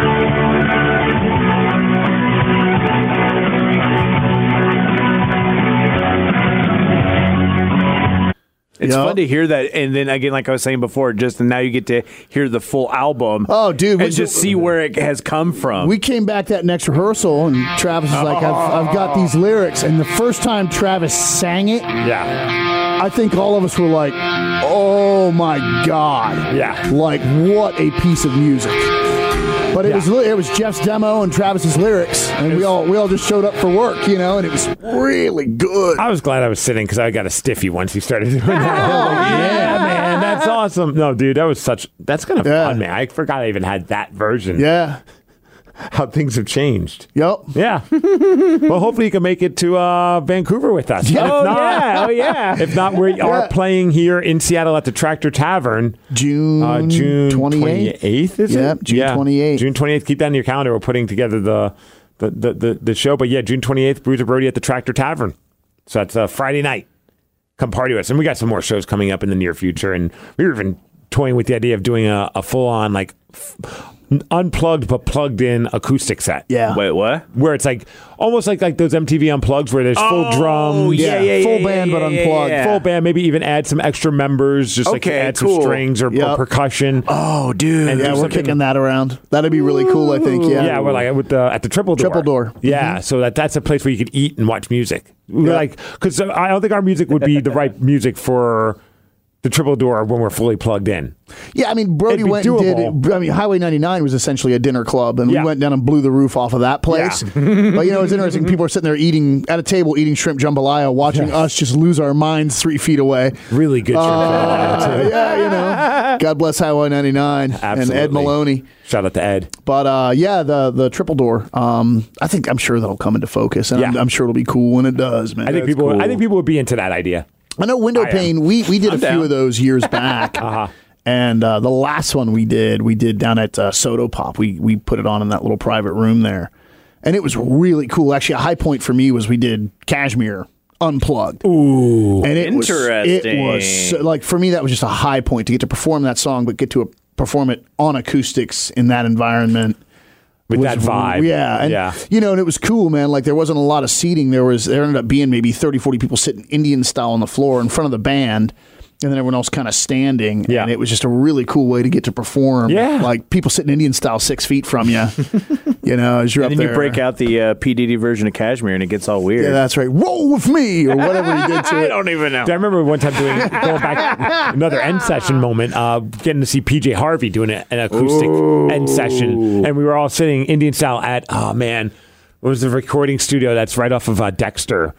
It's fun to hear that, and then again, like I was saying before, now you get to hear the full album. Oh, dude, and just see where it has come from. We came back that next rehearsal, and Travis was like, I've got these lyrics. And the first time Travis sang it, I think all of us were like, oh my God. Yeah. Like, what a piece of music. But it was Jeff's demo and Travis's lyrics, and we all just showed up for work, and it was really good. I was glad I was sitting because I got a stiffy once he started doing that. Yeah, man, that's awesome. No, dude, that's kind of fun, man. I forgot I even had that version. Yeah. How things have changed. Yep. Yeah. Well, hopefully you can make it to Vancouver with us. Yeah. If not, we are playing here in Seattle at the Tractor Tavern. June 28th, is it? Yep, June 28th. June 28th. Keep that in your calendar. We're putting together the show. But yeah, June 28th, Bruiser Brody at the Tractor Tavern. So that's Friday night. Come party with us. And we got some more shows coming up in the near future. And we were even toying with the idea of doing a full on like unplugged but plugged in acoustic set. Yeah. Wait, what? Where it's like almost like those MTV Unplugged where there's full drums. Full band but unplugged. Full band, maybe even add some extra members, just like Okay, add cool. some strings or percussion. Oh, dude. And Yeah, do we're something- kicking that around. That'd be really cool, I think. Yeah. Yeah, we're like with at the Triple Door. Triple Door. Yeah, so that's a place where you could eat and watch music. We're like, because I don't think our music would be the right music for the Triple Door when we're fully plugged in. Yeah, I mean, Brody It'd be went and did doable. it. I mean, Highway 99 was essentially a dinner club, and Yeah. we went down and blew the roof off of that place. But, it's interesting. People are sitting there eating at a table, eating shrimp jambalaya, watching us just lose our minds 3 feet away. Really good. Yeah, God bless Highway 99 and Ed Absolutely. Maloney. Shout out to Ed. But, the Triple Door, I'm sure that'll come into focus, and Yeah. I'm sure it'll be cool when it does, man. I think people would be into that idea. I know window I am. pane. We did a few down. of those years back, and the last one we did down at Soto Pop. We put it on in that little private room there, and it was really cool. Actually, a high point for me was we did Kashmir unplugged. Ooh, And it was Interesting. like for me that was just a high point to get to perform that song, but get to perform it on acoustics in that environment. with that vibe. Yeah. And, and it was cool, man. Like, there wasn't a lot of seating. There ended up being maybe 30, 40 people sitting Indian style on the floor in front of the band, and then everyone else kind of standing. Yeah. And it was just a really cool way to get to perform. Yeah. Like, people sitting Indian style 6 feet from you, as you're And up then there. you break out the P. Diddy version of Kashmir and it gets all weird. Yeah, that's right. Roll with me, or whatever he did to I it. don't even know. I remember one time going back, another end session moment, getting to see PJ Harvey doing an acoustic end session. And we were all sitting Indian style at, what was the recording studio that's right off of Dexter?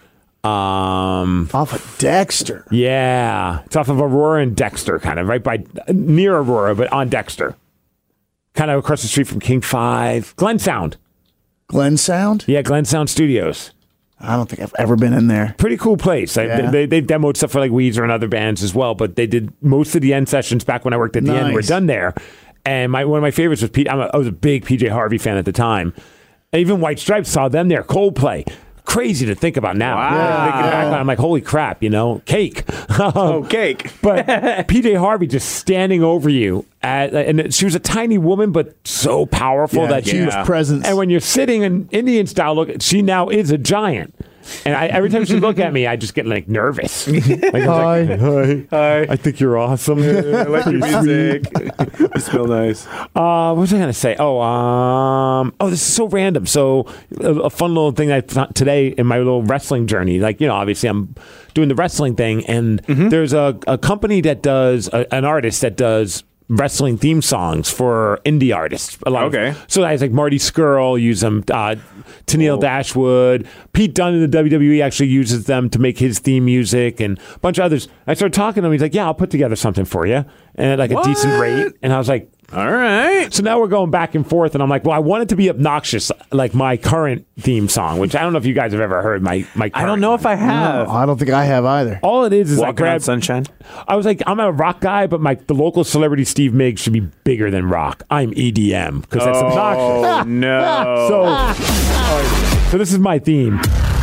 Off of Dexter. Yeah. It's off of Aurora and Dexter, kind of, right by, near Aurora, but on Dexter. Kind of across the street from King 5. Glen Sound. Glen Sound? Yeah, Glen Sound Studios. I don't think I've ever been in there. Pretty cool place. Yeah. They demoed stuff for like Weezer and other bands as well, but they did most of the end sessions back when I worked at the end were Nice. done there. And one of my favorites was Pete. I was a big PJ Harvey fan at the time. Even White Stripes saw them there. Coldplay. Crazy to think about now. Wow. Thinking back on it, I'm like, holy crap, cake. Oh, cake. But PJ Harvey just standing over you, and she was a tiny woman, but so powerful that she huge presence. And when you're sitting in Indian style, look, she now is a giant. And every time she look at me, I just get like nervous. Like, Hi. hi. I think you're awesome. I like your music. You smell nice. What was I going to say? This is so random. So a fun little thing I found today in my little wrestling journey. Like, obviously I'm doing the wrestling thing, and there's a company that does, an artist that does wrestling theme songs for indie artists. Okay. So guys like Marty Skrull use them. Tennille Dashwood. Pete Dunne in the WWE actually uses them to make his theme music, and a bunch of others. I started talking to him. He's like, yeah, I'll put together something for you. And at like a decent rate. And I was like, All right. so now we're going back and forth, and I'm like, well, I want it to be obnoxious, like my current theme song, which I don't know if you guys have ever heard my current I don't know if I have. I don't think I have either. All it is I Walking on grabbed, Sunshine. I was like, I'm a rock guy, but the local celebrity Steve Miggs should be bigger than rock. I'm EDM, because that's obnoxious. Oh, no. So this is my theme.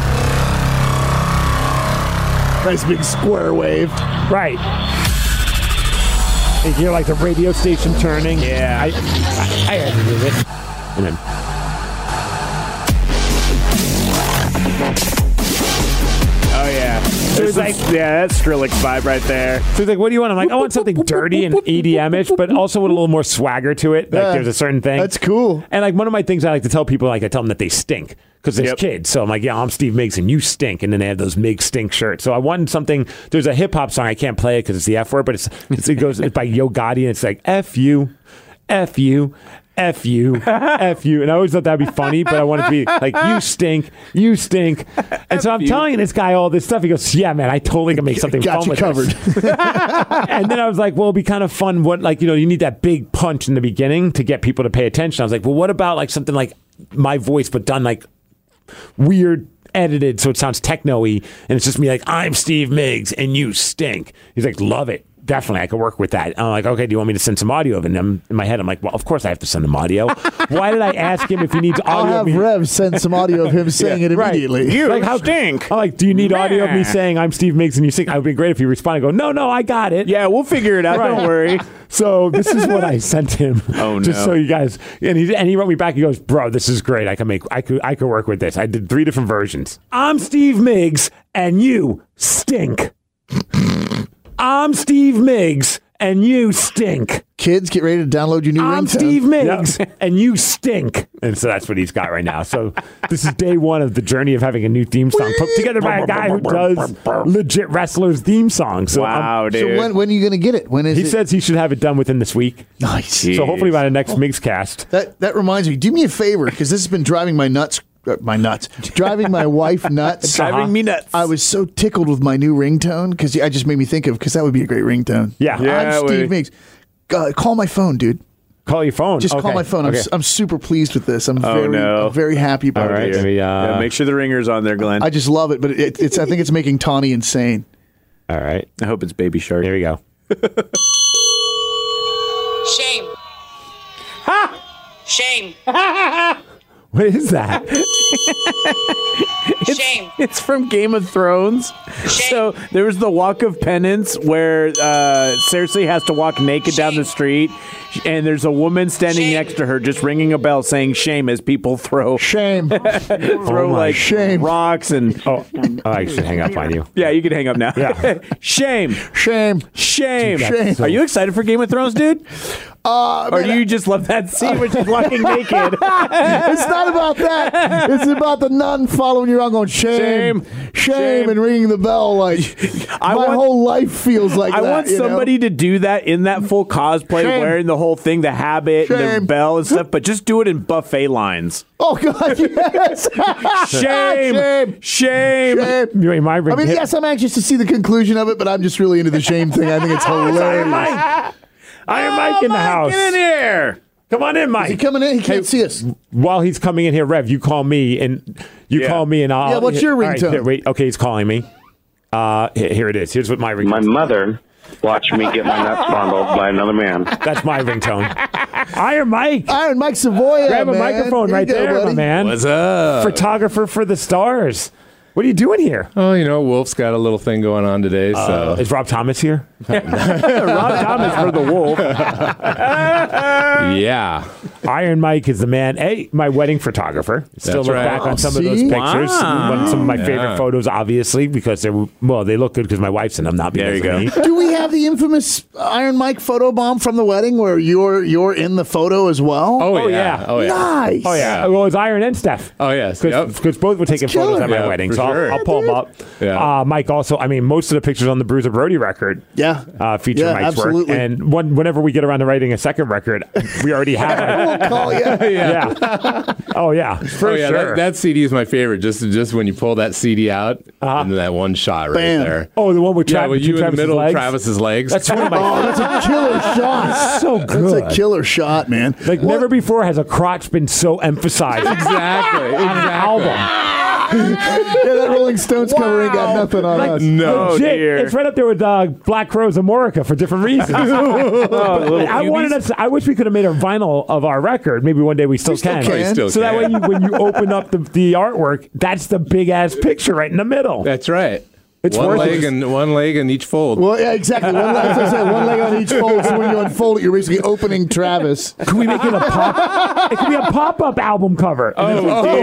Nice big square wave. Right. And you hear like the radio station turning. Yeah. I had to do this. And then Oh, yeah. So it's like, yeah, that's Skrillex vibe right there. so he's like, what do you want? I'm like, I want something dirty and EDM-ish, but also with a little more swagger to it. Like Yeah. there's a certain thing. That's cool. And like one of my things I like to tell people, like I tell them that they stink because there's Yep. kids. So I'm like, yeah, I'm Steve Miggs and you stink. And then they have those Miggs stink shirts. So I wanted something. There's a hip hop song. I can't play it because it's the F word, but it's by Yo Gotti, and it's like F you, F you. F you, F you. And I always thought that'd be funny, but I wanted to be like, you stink, you stink. And so I'm telling this guy all this stuff. He goes, yeah, man, I totally can make something Got fun you with covered. this. And then I was like, well, it'd be kind of fun. What, like, you need that big punch in the beginning to get people to pay attention. I was like, well, what about like something like my voice, but done like weird, edited, so it sounds techno-y, and it's just me like, I'm Steve Miggs and you stink. He's like, love it. definitely, I could work with that. I'm like, okay, do you want me to send some audio of it? And in my head, I'm like, well, of course I have to send him audio. Why did I ask him if he needs audio? I'll have of me? Rev send some audio of him saying it immediately. You Like, how stink. I'm like, do you need audio of me saying I'm Steve Miggs and you sing? It would be great if you respond and go, no, I got it. Yeah, we'll figure it out. Don't worry. So this is what I sent him. Oh, Just no. so you guys, and he wrote me back. He goes, bro, this is great. I could work with this. I did 3 different versions. I'm Steve Miggs and you stink. I'm Steve Miggs and you stink. Kids, get ready to download your new I'm ringtone. Steve Miggs and you stink. And so that's what he's got right now. So this is day 1 of the journey of having a new theme song put together by a guy who does legit wrestlers theme songs. So Wow, So dude. when are you going to get it? When is he it? says he should have it done within this week. Nice. So hopefully by the next Miggs cast. That reminds me. Do me a favor, because this has been driving my nuts. Driving my wife nuts. Driving me nuts. I was so tickled with my new ringtone because I just made me think of, because that would be a great ringtone. Yeah. Yeah. I'm Steve Miggs. Call my phone, dude. Call your phone. Just call Okay. my phone. Okay. I'm super pleased with this. I'm no. very happy about All right. it. Let me, Yeah, make sure the ringer's on there, Glenn. I just love it, but it's. I think it's making Tawny insane. all right. I hope it's Baby Shark. Here we go. Shame. Shame. What is that? Shame. It's from Game of Thrones. So there was the Walk of Penance where Cersei has to walk naked down the street, and there's a woman standing Shame. next to her just ringing a bell saying shame as people throw Shame. like shame. rocks and I should hang up on you. yeah, you can hang up now. Yeah. Shame. Shame. Shame. Shame. Are you excited for Game of Thrones, dude? Or do you just love that scene where she's walking naked? It's not about that. It's about the nun following you around going shame, shame, and ringing the bell. Like my whole life feels like I that. want you know? somebody to do that in that full cosplay, Shame. wearing the whole thing, the habit, and Shame. the bell and stuff, but just do it in buffet lines. Oh God, yes. Shame. Shame. Shame. Shame. You ain't my ring. I mean, yes, I'm anxious to see the conclusion of it, but I'm just really into the shame thing. I think it's hilarious. Iron Mike in the house. Get in here. Come on in, Is he Mike. coming in? He can't see us. While he's coming in here, Rev, you call me and call me and I'll. Yeah, what's your All right, ringtone? here, wait, okay, he's calling me. Here it is. Here's what my ringtone. My mother watched me get my nuts fondled by another man. That's my ringtone. Iron Mike. Iron Mike Savoya. Grab a man. microphone Here right you go, there, my buddy. man. What's up? Photographer for the stars. What are you doing here? Oh, Wolf's got a little thing going on today, so Is Rob Thomas here? Rob Thomas for the wolf. yeah. Iron Mike is the man. Hey, my wedding photographer. Still That's look right. back on some of See? those pictures. Some of my favorite Yeah. photos, obviously, because they look good because my wife's in them, not because There you of me. Do we have the infamous Iron Mike photo bomb from the wedding where you're in the photo as well? Oh, yeah. yeah. Oh, yeah. Nice. Oh yeah, well it's Iron and Steph. Oh, yes. Because Yep. both were taking photos killer. at my Yeah, wedding, for so sure. I'll pull them up. Yeah. Mike also, I mean, most of the pictures on the Bruiser Brody record, Yeah. feature Yeah, Mike's absolutely. work. And whenever we get around to writing a second record, we already have. We'll call you. yeah. Oh yeah, for Oh, yeah. sure. That CD is my favorite. Just when you pull that CD out, and that one shot right Bam. there. oh, the one with Yeah, with you in the Travis's middle legs? of Travis's legs. That's one of my. Oh, that's a killer shot. so good. That's a killer shot, man. Like never before has a crotch been so emphasized exactly. on an album. Yeah, that Rolling Stones cover ain't got nothing on us. No. Legit, dear. it's right up there with Black Crowes and Morica for different reasons. I wanted us. I wish we could have made a vinyl of our record. Maybe one day we still still can. can. We still so that way, can. when you open up the artwork, that's the big ass picture right in the middle. That's right. It's one worth leg it. and one leg in each fold. Well, yeah, exactly. One leg, as I said, one leg on each fold. So when you unfold it, you're basically opening Travis. Can we make it a pop? It could be a pop-up album cover. Oh, dear.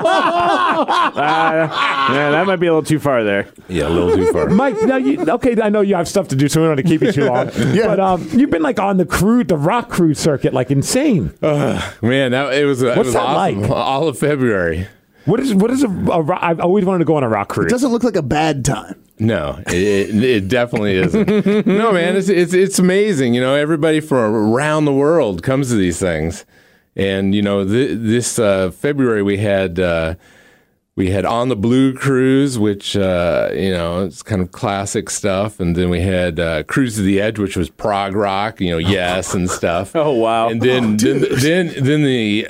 Yeah, that might be a little too far there. Yeah, a little too far. Mike, now okay, I know you have stuff to do, so we don't want to keep you too long. Yeah. But you've been like on the rock cruise circuit, like insane. Man, it was What's that awesome. like? All of February. What is a rock? I've always wanted to go on a rock cruise. It doesn't look like a bad time. No, it definitely isn't. No, man, it's amazing. Everybody from around the world comes to these things, and this February we had On the Blue Cruise, which it's kind of classic stuff, and then we had Cruise to the Edge, which was prog rock, Yes and stuff. Oh, wow. And then the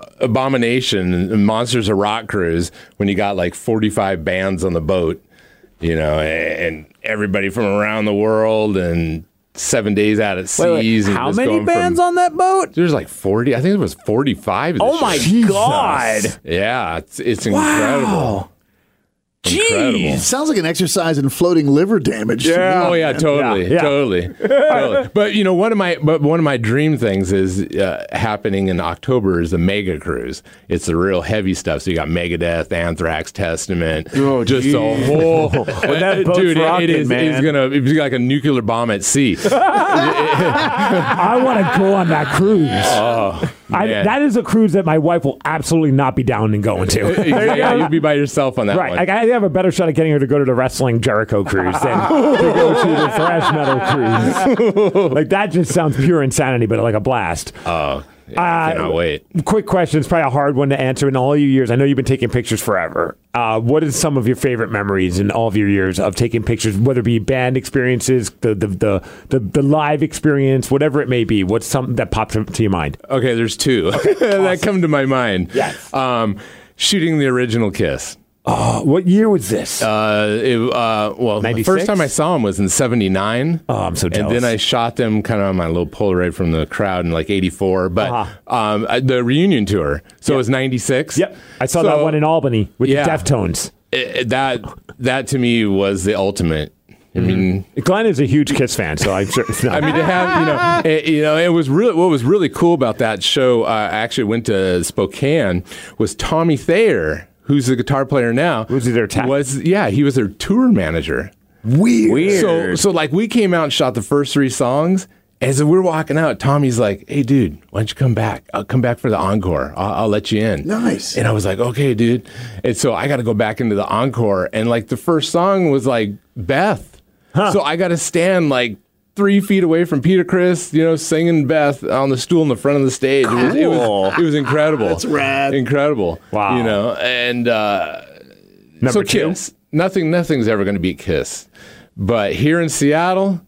Abomination and Monsters of Rock cruise when you got like 45 bands on the boat. and everybody from around the world and 7 days out at seas. And how just many going bands from, on that boat? There's like 40. I think it was 45. Of the Oh my ship. God. Yeah, it's incredible. Incredible. It sounds like an exercise in floating liver damage. Oh yeah, totally, Yeah. totally. But one of my dream things is happening in October is the Mega Cruise. It's the real heavy stuff. So you got Megadeth, Anthrax, Testament, just a whole. that boat's dude, rocking, it's man. it's like a nuclear bomb at sea. I want to go on that cruise. Man. That is a cruise that my wife will absolutely not be down and going to. Yeah, you'll be by yourself on that Right. one. Like, I have a better shot at getting her to go to the wrestling Jericho cruise than to go to the thrash metal cruise. Like, that just sounds pure insanity, but like a blast. I cannot wait. Quick question. It's probably a hard one to answer in all your years. I know you've been taking pictures forever. What is some of your favorite memories in all of your years of taking pictures, whether it be band experiences, the live experience, whatever it may be? What's something that pops into your mind? Okay, there's two that come to my mind. Yes. Shooting the original Kiss. What year was this? The 96? first time I saw them was in '79. Oh, I'm so jealous. And then I shot them kind of on my little Polaroid from the crowd in like '84. But the reunion tour, so it was '96. Yep. I saw that one in Albany with the Deftones. That to me was the ultimate. I mean, Glenn is a huge Kiss fan, so I'm sure. I mean, to have it was really what was really cool about that show. I actually went to Spokane. Was Tommy Thayer, who's the guitar player now? Was he their he was their tour manager. Weird. So like we came out and shot the first 3 songs. As we were walking out, Tommy's like, "Hey, dude, why don't you come back? I'll come back for the encore. I'll let you in." Nice. And I was like, "Okay, dude." And so I got to go back into the encore, and like the first song was like Beth. So I got to stand like 3 feet away from Peter Criss, singing Beth on the stool in the front of the stage. Cool. It was incredible. That's rad. Incredible. Wow. And Number so 2? Kiss. Nothing's ever going to beat Kiss. But here in Seattle,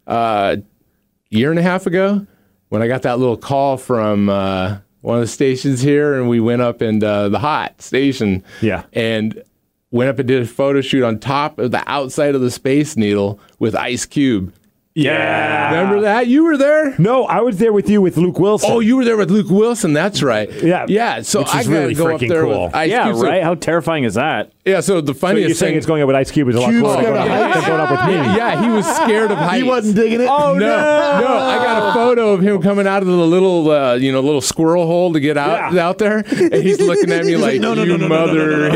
year and a half ago, when I got that little call from one of the stations here, and we went up and the Hot station, and went up and did a photo shoot on top of the outside of the Space Needle with Ice Cube. Yeah. Remember that? You were there? No, I was there with you with Luke Wilson. Oh, you were there with Luke Wilson. That's right. Yeah. Yeah. So Which is I got really to go up freaking there cool. with Ice Yeah, Cube. So- right? How terrifying is that? yeah. So the So funniest you're saying thing it's going up with Ice Cube is a lot Cube's cooler got a than height. going up with me. Yeah, he was scared of heights. He wasn't digging it. Oh, No, I got a photo of him coming out of the little, little squirrel hole to get out there, and he's looking at me like, no, "You mother,"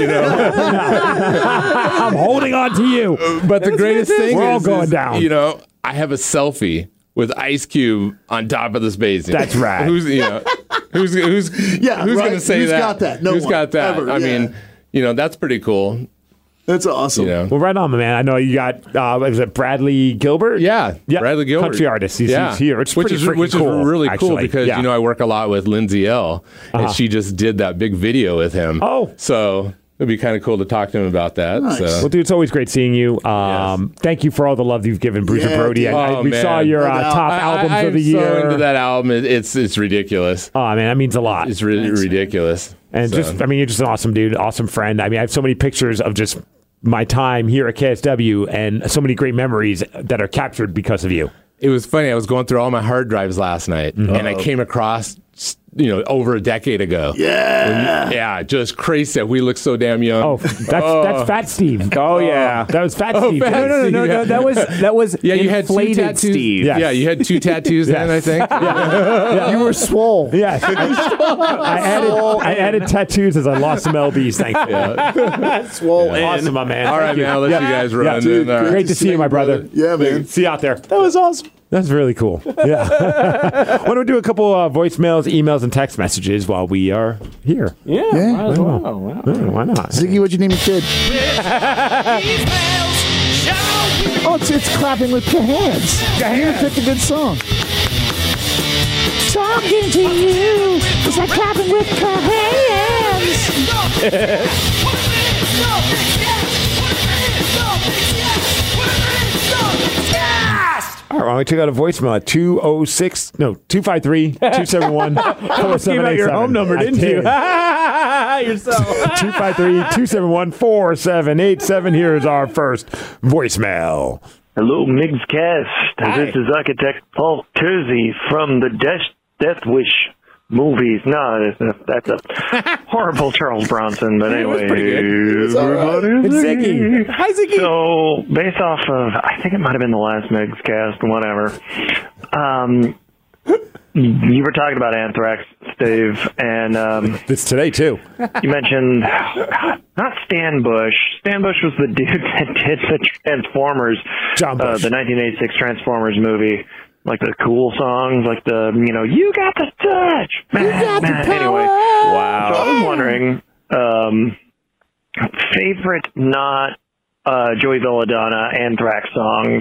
I'm holding on to you. But the greatest thing We're all is, going down. I have a selfie with Ice Cube on top of the Space Needle. That's rad. Who's Yeah, who's right. going to say Who's that? got that? No Who's one, got that? ever, I yeah. mean, that's pretty cool. That's awesome. Well, right on, man. I know you got, was it Bradley Gilbert? Yeah, Bradley Gilbert, country artist. He's here. It's which is cool, really cool actually. because Yeah. I work a lot with Lindsay L, and she just did that big video with him. Oh. So it'd be kind of cool to talk to him about that. Nice. So. Well, dude, it's always great seeing you. Thank you for all the love you've given Bruiser Yeah, Brody. dude. We man. saw your top albums of the year. I'm so into that album. It's ridiculous. Oh, man, that means a lot. It's really ridiculous. And So. you're just an awesome dude, awesome friend. I mean, I have so many pictures of just my time here at KSW and so many great memories that are captured because of you. It was funny. I was going through all my hard drives last night, and I came across, over a decade ago. Yeah, just crazy that we look so damn young. Oh, that's Fat Steve. Oh, yeah. That was Fat Steve. Fat No. That was yeah, you had 2 inflated tattoos. Steve. Yes. Yeah, you had 2 tattoos then, I think. You were swole. Yes. I added tattoos as I lost some LBs. Thank you. Swole. Awesome, my man. All right, Thank you. man. I'll let you guys run. Yeah, dude, All right. great to see you, my brother. Yeah, man. See you out there. That was awesome. That's really cool. Yeah. Why don't we do a couple voicemails, emails, and text messages while we are here? Yeah. Yeah. Might as well. Wow. Why not? Ziggy, what'd you name your kid? Oh, it's clapping with your hands. You picked a good song. Talking to you is like clapping with your hands. All right, well, we took out a voicemail at 253-271-4787. Gave out your home number, didn't you? yourself. 253-271-4787. Here's our first voicemail. Hello, Migs Cast. This is Architect Paul Kersey from the Death Wish movies. No, that's a horrible Charles Bronson. But anyway, It's Ziggy. Hi, Ziggy. So, based off of, I think it might have been the last Migs Cast, whatever. You were talking about Anthrax, Steve, and It's today, too. you mentioned not Stan Bush. Stan Bush was the dude that did the Transformers, John Bush. the 1986 Transformers movie, like the cool songs, like the you got the touch, man. Anyway, Wow. so I was wondering, favorite not Joey Belladonna Anthrax songs.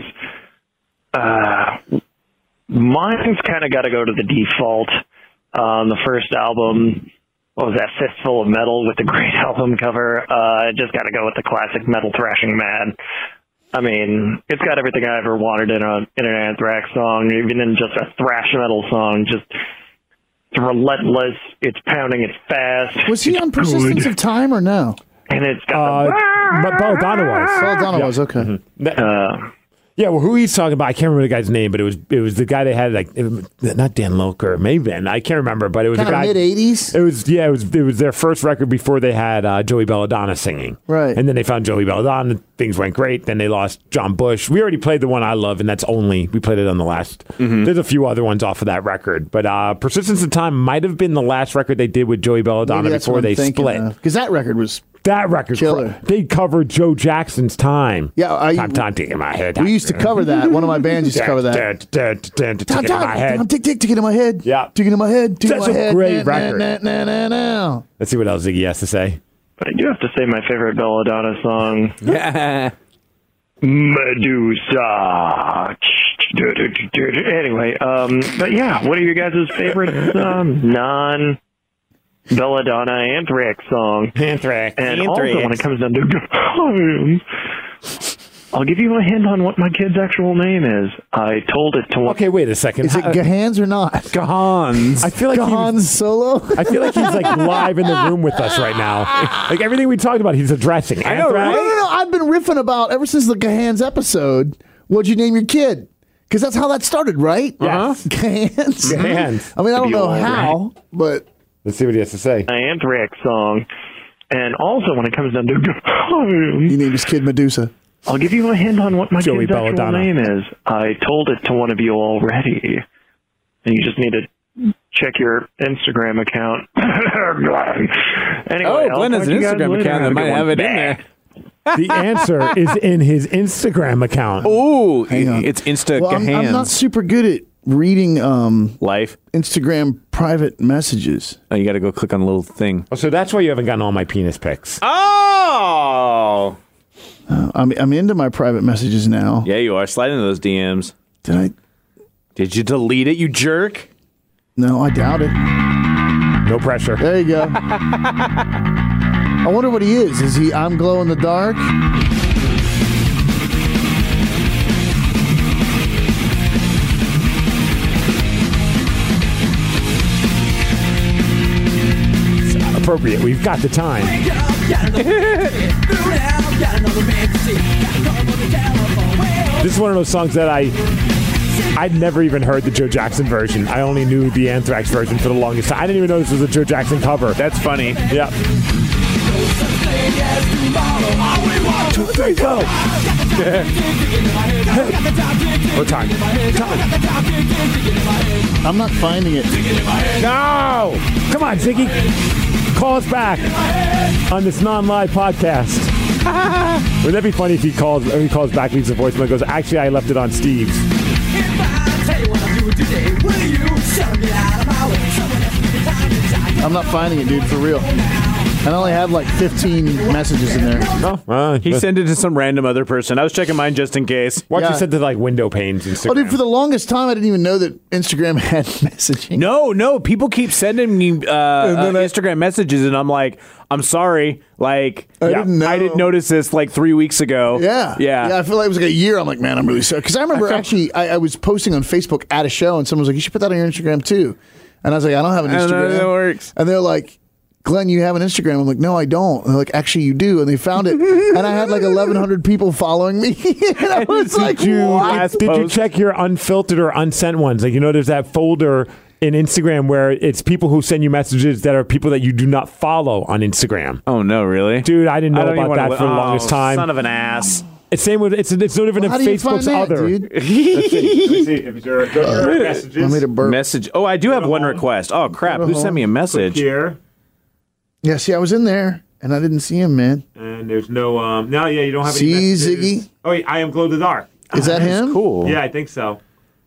Mine's kind of got to go to the default. The first album, what was that, Fistful of Metal with the great album cover. Just got to go with the classic Metal Thrashing Mad. I mean, it's got everything I ever wanted in an Anthrax song, even in just a thrash metal song. Just it's relentless, it's pounding, it's fast. Was he it's on Persistence good, of Time or no? and it's got Belladonna was. Belladonna was, okay. Yeah, well, who he's talking about, I can't remember the guy's name, but it was the guy they had, not Dan Loker, maybe Ben, I can't remember, but it was Kind a of guy. mid-'80s? It was their first record before they had Joey Belladonna singing. Right. And then they found Joey Belladonna, things went great, then they lost John Bush. We already played the one I love, and we played it on the last. There's a few other ones off of that record, but Persistence of Time might have been the last record they did with Joey Belladonna Maybe that's before what I'm they thinking split. Because that record was... That record, Killer. they covered Joe Jackson's Time. Yeah, time taking my head. We used to cover that. One of my bands used to cover that. Tick in my head. Tick in my head. Yeah. Tick in my head. Tick in That's my a head. great record. Now. Let's see what else Ziggy has to say. But I do have to say my favorite Belladonna song, Yeah. Medusa. Anyway, but yeah, what are your guys' favorite non-Belladonna Anthrax song? Anthrax. And also, when it comes down to I'll give you a hint on what my kid's actual name is. I told it to one. Okay, wait a second. Is it Gahans or not? Gahans? I feel like Gahans solo? I feel like he's like live in the room with us right now. Like everything we talked about, he's addressing. I know, right? No. I've been riffing about, ever since the Gahans episode, what'd you name your kid? Because that's how that started, right? Yes. Gahans. Gahans. I mean, I don't know Right. how, but... Let's see what he has to say. An Anthrax song. And also, when it comes down to You named his kid Medusa. I'll give you a hint on what my Joey kid's actual Belladonna. name is. I told it to one of you already. And you just need to check your Instagram account. Anyway, Glenn has an Instagram account that might have it in there. The answer is in his Instagram account. Ooh, Hang on. it's Insta Well, I'm Gahans. not super good at reading Life. Instagram private messages. Oh, you got to go click on the little thing. Oh, so that's why you haven't gotten all my penis pics. Oh! I'm into my private messages now. Yeah, you are. Slide into those DMs. Did I? Did you delete it, you jerk? No, I doubt it. No pressure. There you go. I wonder what he is. Is he I'm glow in the dark? Appropriate. We've got the time. This is one of those songs that I'd never even heard the Joe Jackson version. I only knew the Anthrax version for the longest time. I didn't even know this was a Joe Jackson cover. That's funny. Yeah. 2, 3, go. Or time. I'm not finding it. No! Come on, Ziggy. Call us back on this non-live podcast. Wouldn't that be funny if he calls back, leaves a voicemail, and goes, actually, I left it on Steve's. I'm not finding it, dude, for real. I only have like 15 messages in there. Oh, He sent it to some random other person. I was checking mine just in case. Why don't Yeah. you send it to like window panes Instagram? Oh, dude, for the longest time, I didn't even know that Instagram had messaging. No, people keep sending me Instagram messages, and I'm like, I'm sorry. Like, I didn't know. I didn't notice this like 3 weeks ago. Yeah. I feel like it was like a year. I'm like, man, I'm really sorry. Because I remember actually, I was posting on Facebook at a show, and someone was like, you should put that on your Instagram too. And I was like, I don't have an I Instagram. don't know how that works. And they're like, Glenn, you have an Instagram. I'm like, no, I don't. And they're like, actually, you do. And they found it. And I had like 1,100 people following me. And I was like, what? Did you check your unfiltered or unsent ones? Like, there's that folder in Instagram where it's people who send you messages that are people that you do not follow on Instagram. Oh, no, really? Dude, I didn't know about that for the longest time. Son of an ass. It's same with it's no different How than do you find Facebook's that, other. dude? Let's see if your messages. I made a burp. Message. Oh, I do have one request. Oh, crap. Who sent me a message? Here. Yeah, see, I was in there, and I didn't see him, man. And there's no you don't have See, any messages. Ziggy? Oh, wait, I am Glow the Dark. Is that him? Cool. Yeah, I think so.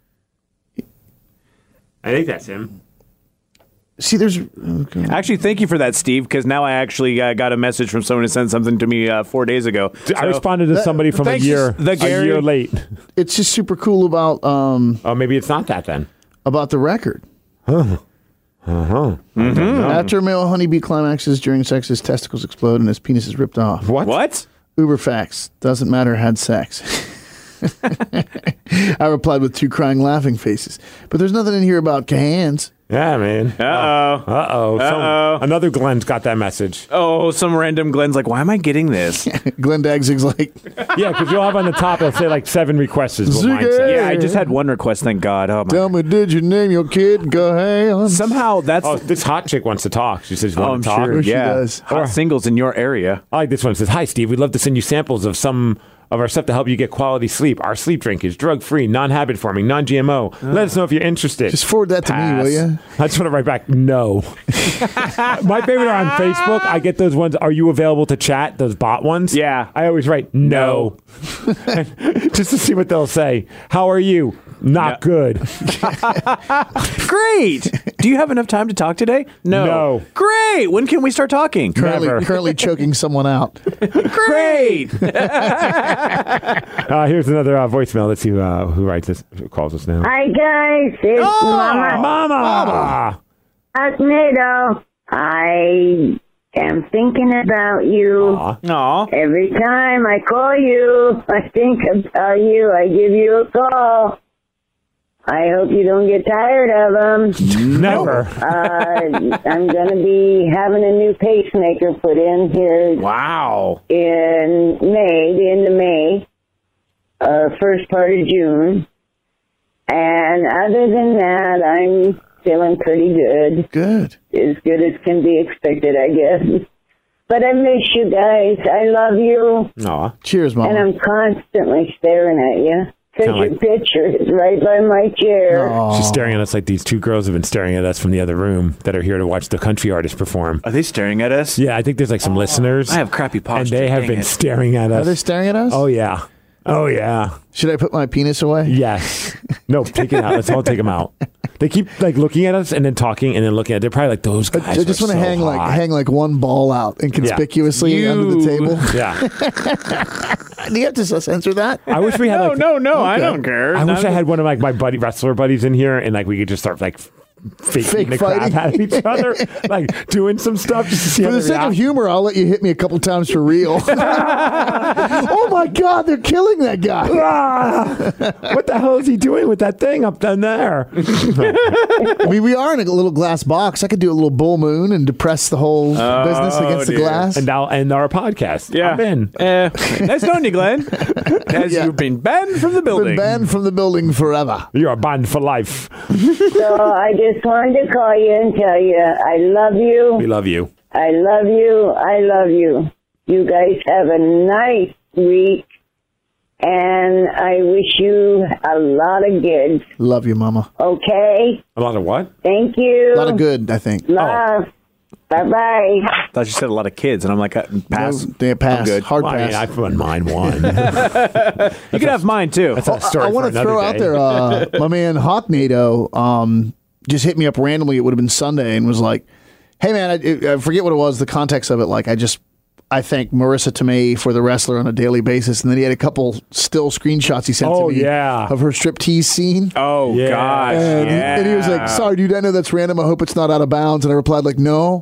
I think that's him. See, there's... Okay. Actually, thank you for that, Steve, because now I actually got a message from someone who sent something to me 4 days ago. I responded to somebody from a thanks, year Gary. late. It's just super cool about Oh, maybe it's not that then. the record. After male honeybee climaxes during sex, his testicles explode and his penis is ripped off. What? Uber facts. Doesn't matter, had sex. I replied with 2 crying laughing faces. But there's nothing in here about hands. Yeah, man. Another Glenn's got that message. Oh, some random Glenn's like, why am I getting this? Glenn Dagzig's like, Yeah, because you'll have on the top, it'll say like 7 requests is what mine Ziggy! says. Yeah, I just had one request, thank God. Oh, my. tell me, did you name your kid? Go ahead. Somehow that's... Oh, this hot chick wants to talk. She says, you Oh, want I'm to talk? sure. She Yeah. does. Hot singles in your area. I like this one. It says, hi, Steve. We'd love to send you samples of some of our stuff to help you get quality sleep. Our sleep drink is drug-free, non-habit forming, non-GMO. Let us know if you're interested. Just forward that to me, will you? I just want to write back, no. My favorite are on Facebook. I get those ones, are you available to chat? Those bot ones. Yeah. I always write, no. Just to see what they'll say. How are you? Not good. Great. Do you have enough time to talk today? No. Great. When can we start talking? Never. Currently choking someone out. Great. Here's another voicemail. Let's see who writes this, who calls us now. Hi guys, it's Mama! Sharknado. I am thinking about you. Aw. Every time I call you, I think about you. I give you a call. I hope you don't get tired of them. Never. I'm going to be having a new pacemaker put in here Wow. in May, the end of May, first part of June. And other than that, I'm feeling pretty good. Good. As good as can be expected, I guess. But I miss you guys. I love you. Aw. Cheers, Mama. And I'm constantly staring at you. Because Kinda your picture is right by my chair. She's staring at us like these 2 girls have been staring at us from the other room that are here to watch the country artist perform. Are they staring at us? Yeah, I think there's like some listeners. I have crappy posture. and they have dang been it. staring at us. Are they staring at us? Oh, yeah. Oh, yeah. Should I put my penis away? Yes. No, take it out. Let's all take them out. They keep like looking at us and then talking and then looking at. They're probably like those guys. I just want to hang like one ball out inconspicuously under the table. Yeah. Do you have to censor that? I wish we had. Like, No, I don't care. I wish I had one of like my wrestler buddies in here and like we could just start like faking the crap fighting. out of each other, like doing some stuff just to see For how the they sake of react. humor, I'll let you hit me a couple times for real. Oh my God, they're killing that guy. What the hell is he doing with that thing up down there? I mean, we are in a little glass box. I could do a little bull moon and depress the whole business against the dear. glass. And now end our podcast. Yeah. I'm in. Nice knowing you, Glenn. As Yeah. you've been banned from the building. Been banned from the building forever. You're banned for life. So I just wanted to call you and tell you I love you. We love you. I love you. I love you. You guys have a nice week. And I wish you a lot of good. Love you, Mama. Okay? A lot of what? Thank you. A lot of good, I think. Love. Bye-bye. I thought you said a lot of kids, and I'm like, pass. They pass. I'm good. Hard Well, I mean, pass. I wouldn't mind one. You can have mine too. That's a story I for want to another throw out day. there, my man Hawknado just hit me up randomly. It would have been Sunday and was like, "Hey man, I forget what it was. The context of it. Like, I thank Marissa Tomei for The Wrestler on a daily basis." And then he had a couple still screenshots he sent Oh, to me yeah. of her striptease scene. Oh, Yeah. gosh. And, yeah. and he was like, "Sorry, dude, I know that's random. I hope it's not out of bounds." And I replied like, "No,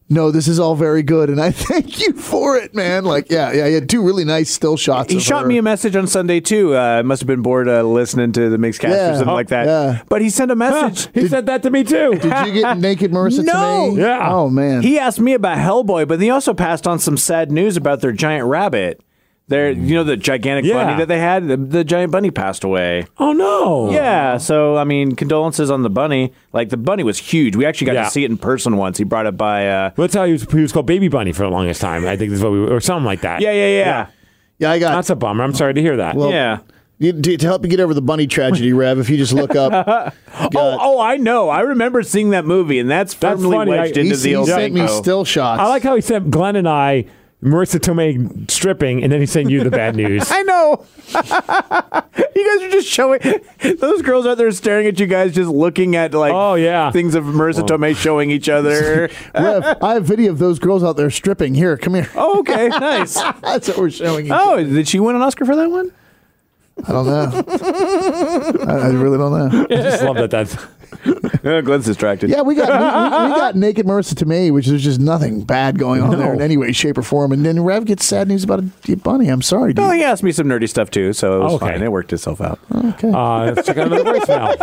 no, this is all very good, and I thank you for it, man. Like, yeah, he had 2 really nice still shots. He shot me a message on Sunday, too. Must have been bored listening to the Mixcast or something like that. Yeah. But he sent a message. He said that to me, too. Did you get naked Marissa No. Tomei? Yeah. Oh, man. He asked me about Hellboy, but he also passed on some sad news about their giant rabbit. The gigantic Yeah. bunny that they had, the giant bunny passed away. Oh, no. Yeah, so, I mean, condolences on the bunny. Like, the bunny was huge. We actually got to see it in person once. He brought it by... Well, that's how he was called Baby Bunny for the longest time. I think that's what or something like that. Yeah. Yeah, I got... That's a bummer. I'm sorry to hear that. Well, Yeah. To help you get over the bunny tragedy, Rev, if you just look up... Oh, I know. I remember seeing that movie, and that's firmly funny. wedged he into the old sent me Senko. still shots. I like how he sent Glenn and I Marissa Tomei stripping, and then he sent you the bad news. I know. You guys are just showing those girls out there staring at you guys, just looking at things of Marissa Tomei showing each other. Rev, I have video of those girls out there stripping. Here, come here. Oh, okay, nice. That's what we're showing you. Oh, did she win an Oscar for that one? I don't know. I really don't know. I just love that. That's Glenn's distracted. Yeah, we got naked Marissa Tomei, which there's just nothing bad going on there in any way, shape, or form. And then Rev gets sad news about a bunny. I'm sorry, dude. Well, he asked me some nerdy stuff too, so it was fine. It worked itself out. Okay. let's check out another voicemail.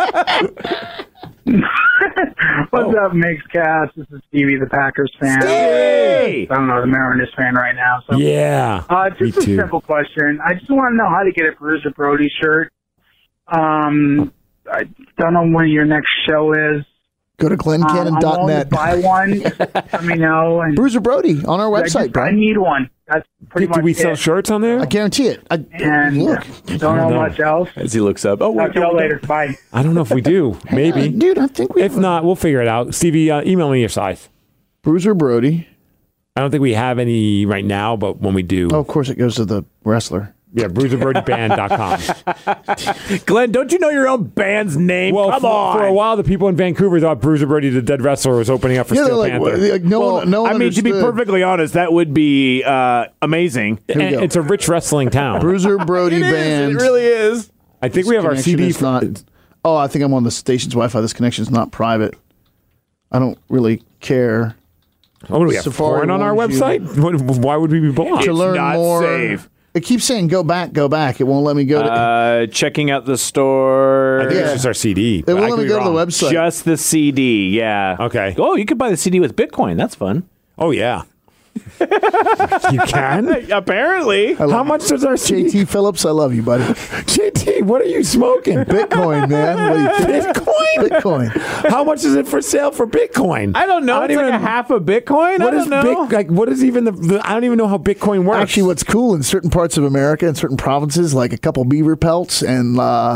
What's up, Mixcast? This is Stevie, the Packers fan. Hey! I don't know, the Mariners fan right now. So. Yeah. Just a simple question. I just want to know how to get a Bruiser Brody shirt. I don't know when your next show is. Go to glencannon.net. I'm willing to buy one. Let me know. And Bruiser Brody on our website, bro. I need one. That's pretty much Do we sell it. shirts on there? I guarantee it. And look. Don't know much else. As he looks up. Oh, Talk to y'all later. Bye. I don't know if we do. Maybe. Dude, I think we If not, we'll figure it out. Stevie, email me your size. Bruiser Brody. I don't think we have any right now, but when we do. Oh, of course it goes to the wrestler. Yeah, BruiserBrodyBand.com. Glenn, don't you know your own band's name? Well, Come on. for a while, the people in Vancouver thought Bruiser Brody, the dead wrestler, was opening up for Steel Panther. No one I mean, to be understood. perfectly honest, that would be amazing. And it's a rich wrestling town. Bruiser Brody Band. It really is. I think we have our Connection CD. is not. Oh, I think I'm on the station's Wi-Fi. This connection is not private. I don't really care. Oh, do we have Safari porn on our warns you. website? Why would we be blocked? To learn not more. safe. It keeps saying go back. It won't let me go to. Checking out the store. I think it's just our CD. It won't let me go to the website. Just the CD, yeah. Okay. Oh, you could buy the CD with Bitcoin. That's fun. Oh, yeah. You can? Apparently. How much does our CD? JT Phillips, I love you, buddy. JT, what are you smoking? Bitcoin, man. What do you think? Bitcoin. How much is it for sale for Bitcoin? I don't know. I It's don't like even- a half a Bitcoin. What I is don't know. what is even the I don't even know how Bitcoin works. Actually, what's cool in certain parts of America, in certain provinces, like a couple beaver pelts, and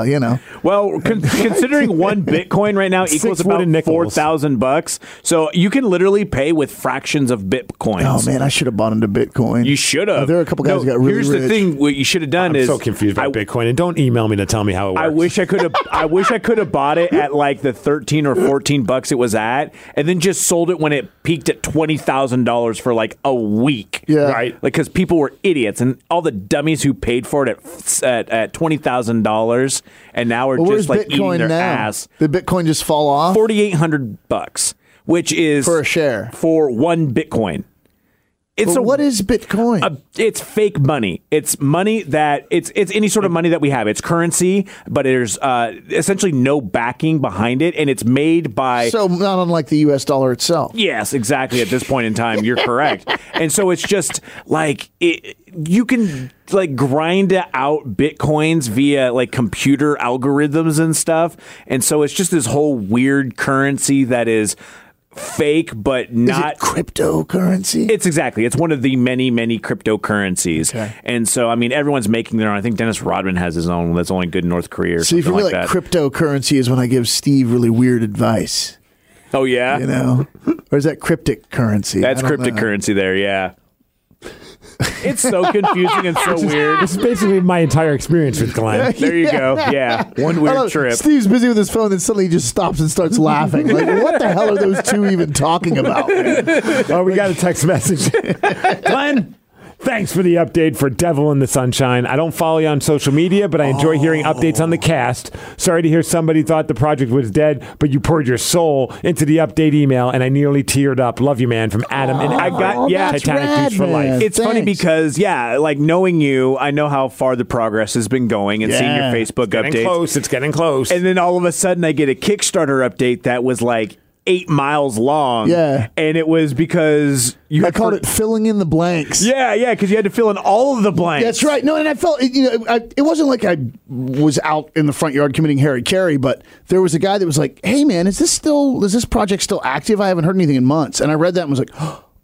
Well, considering one Bitcoin right now equals 6 about wooden nickels. $4,000, so you can literally pay with fractions of Bitcoins. oh man, I should have bought into Bitcoin. You should have. There are a couple guys who got really Here's rich. the thing: what you should have done I'm is so confused about Bitcoin, and don't email me to tell me how it works. I wish I could have. I wish I could have bought it at like the $13 or $14 it was at, and then just sold it when it peaked at $20,000 for like a week. Yeah. Right. Like because people were idiots, and all the dummies who paid for it at $20,000, and now are Well, just where's like eating Bitcoin their now? ass. Did Bitcoin just fall off $4,800, which is for a share? for one Bitcoin. It's But what is Bitcoin? It's fake money. It's money that it's any sort of money that we have. It's currency, but there's essentially no backing behind it, and it's made by. So not unlike the U.S. dollar itself. Yes, exactly. At this point in time, you're correct. And so it's just like you can like grind out Bitcoins via like computer algorithms and stuff. And so it's just this whole weird currency that is fake, but not Is it cryptocurrency. It's one of the many cryptocurrencies. Okay. And so I mean everyone's making their own. I think Dennis Rodman has his own that's only good in North Korea or See, something for me, like like that. cryptocurrency is when I give Steve really weird advice. Oh yeah, You know, or is that cryptic currency? that's I don't cryptic know. currency there. Yeah, it's so confusing and so weird. This is basically my entire experience with Glenn. There you go. Yeah, one I weird love- trip. Steve's busy with his phone, then suddenly he just stops and starts laughing. Like, what the hell are those two even talking about? Man? Oh, we got a text message. Glenn, Thanks for the update for Devil in the Sunshine. I don't follow you on social media, but I enjoy hearing updates on the cast. Sorry to hear somebody thought the project was dead, but you poured your soul into the update email, and I nearly teared up. Love you, man. From Adam and I got that's Titanic rad, Dudes for man. life. It's funny because, like knowing you, I know how far the progress has been going and seeing your Yeah. Facebook Getting updates. close. It's getting close. And then all of a sudden I get a Kickstarter update that was like 8 miles long. Yeah. And it was because you I had called it filling in the blanks. Yeah, because you had to fill in all of the blanks. That's right. No, and I felt it wasn't like I was out in the front yard committing hara-kiri, but there was a guy that was like, "Hey, man, is this project still active? I haven't heard anything in months." And I read that and was like,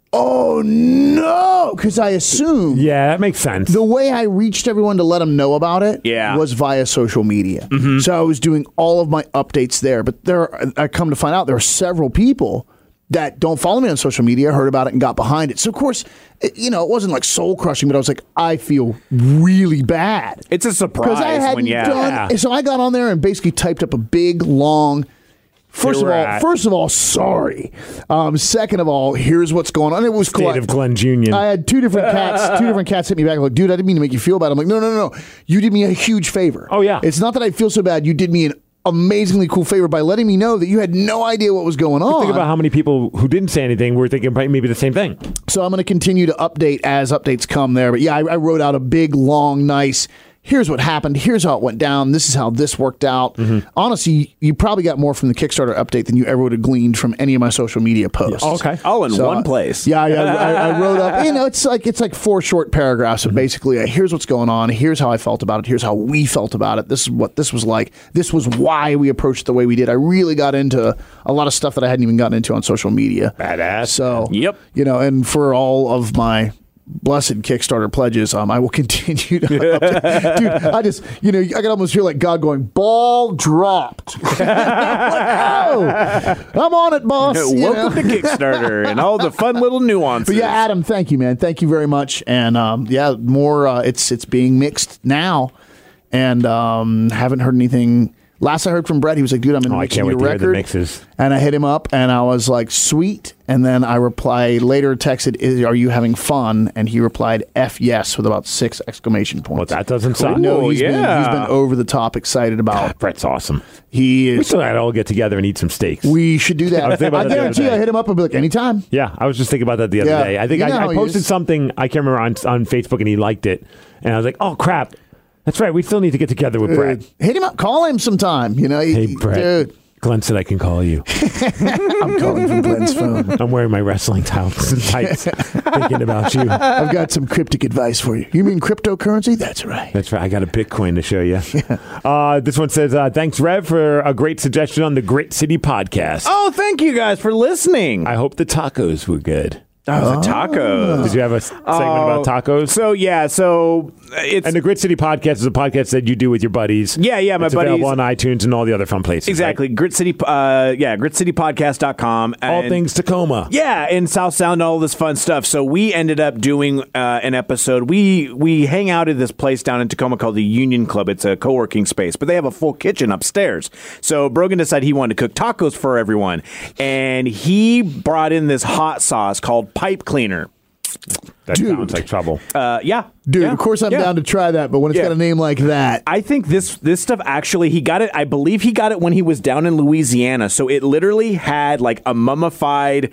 "Oh no," because I assumed yeah, that makes sense. the way I reached everyone to let them know about it was via social media. So I was doing all of my updates there. But I come to find out there are several people that don't follow me on social media, heard about it and got behind it. So, of course, it wasn't like soul crushing, but I was like, I feel really bad. It's a surprise I hadn't when done. So I got on there and basically typed up a big, long. First of all, sorry. Second of all, here's what's going on. It was cool. State of Glen's Union. I had two different cats hit me back like, dude, I didn't mean to make you feel bad. I'm like, no. You did me a huge favor. Oh, yeah. It's not that I feel so bad. You did me an amazingly cool favor by letting me know that you had no idea what was going on. Think about how many people who didn't say anything were thinking maybe the same thing. So I'm going to continue to update as updates come there. But yeah, I wrote out a big, long, nice, here's what happened, here's how it went down, this is how this worked out. Honestly, you probably got more from the Kickstarter update than you ever would have gleaned from any of my social media posts. Okay. All in one place. Yeah, I wrote up, it's like 4 short paragraphs of basically, here's what's going on, here's how I felt about it, here's how we felt about it, this is what this was like, this was why we approached it the way we did. I really got into a lot of stuff that I hadn't even gotten into on social media. Badass. So, Yep. And for all of my blessed Kickstarter pledges, I will continue to update. Dude, I just, I can almost hear like God going, ball dropped. I'm on it, boss. Welcome to Kickstarter and all the fun little nuances. But yeah, Adam, thank you, man. Thank you very much. And more, it's being mixed now, and haven't heard anything. Last I heard from Brett, he was like, dude, I'm in I mixing can't wait your to hear the record. mixes. And I hit him up, and I was like, sweet. And then I replied, later texted, are you having fun? And he replied, F yes, with about 6 exclamation points. Well, that doesn't suck. No, he's been over the top excited about. Brett's awesome. He We is. still got to all get together and eat some steaks. We should do that. I was thinking about I that the other guarantee day. I hit him up and be like, anytime. Yeah, I was just thinking about that the other Yeah. day. I think You know I how he posted is. something, I can't remember, on Facebook, and he liked it. And I was like, oh, crap. That's right. We still need to get together with Brett. Hit him up. Call him sometime. Hey, Brett. Dude, Glenn said I can call you. I'm calling from Glenn's phone. I'm wearing my wrestling tights and tights, thinking about you. I've got some cryptic advice for you. You mean cryptocurrency? That's right. That's right. I got a Bitcoin to show you. This one says, thanks, Rev, for a great suggestion on the Grit City podcast. Oh, thank you guys for listening. I hope the tacos were good. The tacos. Did you have a segment about tacos? So it's And the Grit City podcast is a podcast that you do with your buddies. Yeah, my it's buddies. available on iTunes and all the other fun places. Exactly. Grit City, gritcitypodcast.com. All and- things Tacoma. Yeah, in South Sound, all this fun stuff. So we ended up doing an episode. We hang out at this place down in Tacoma called the Union Club. It's a co-working space, but they have a full kitchen upstairs. So Brogan decided he wanted to cook tacos for everyone, and he brought in this hot sauce called Pipe Cleaner. That sounds like trouble. Yeah. Dude, Yeah. of course I'm Yeah. down to try that, but when it's got a name like that. I think this stuff actually, he got it, I believe he got it when he was down in Louisiana. So it literally had like a mummified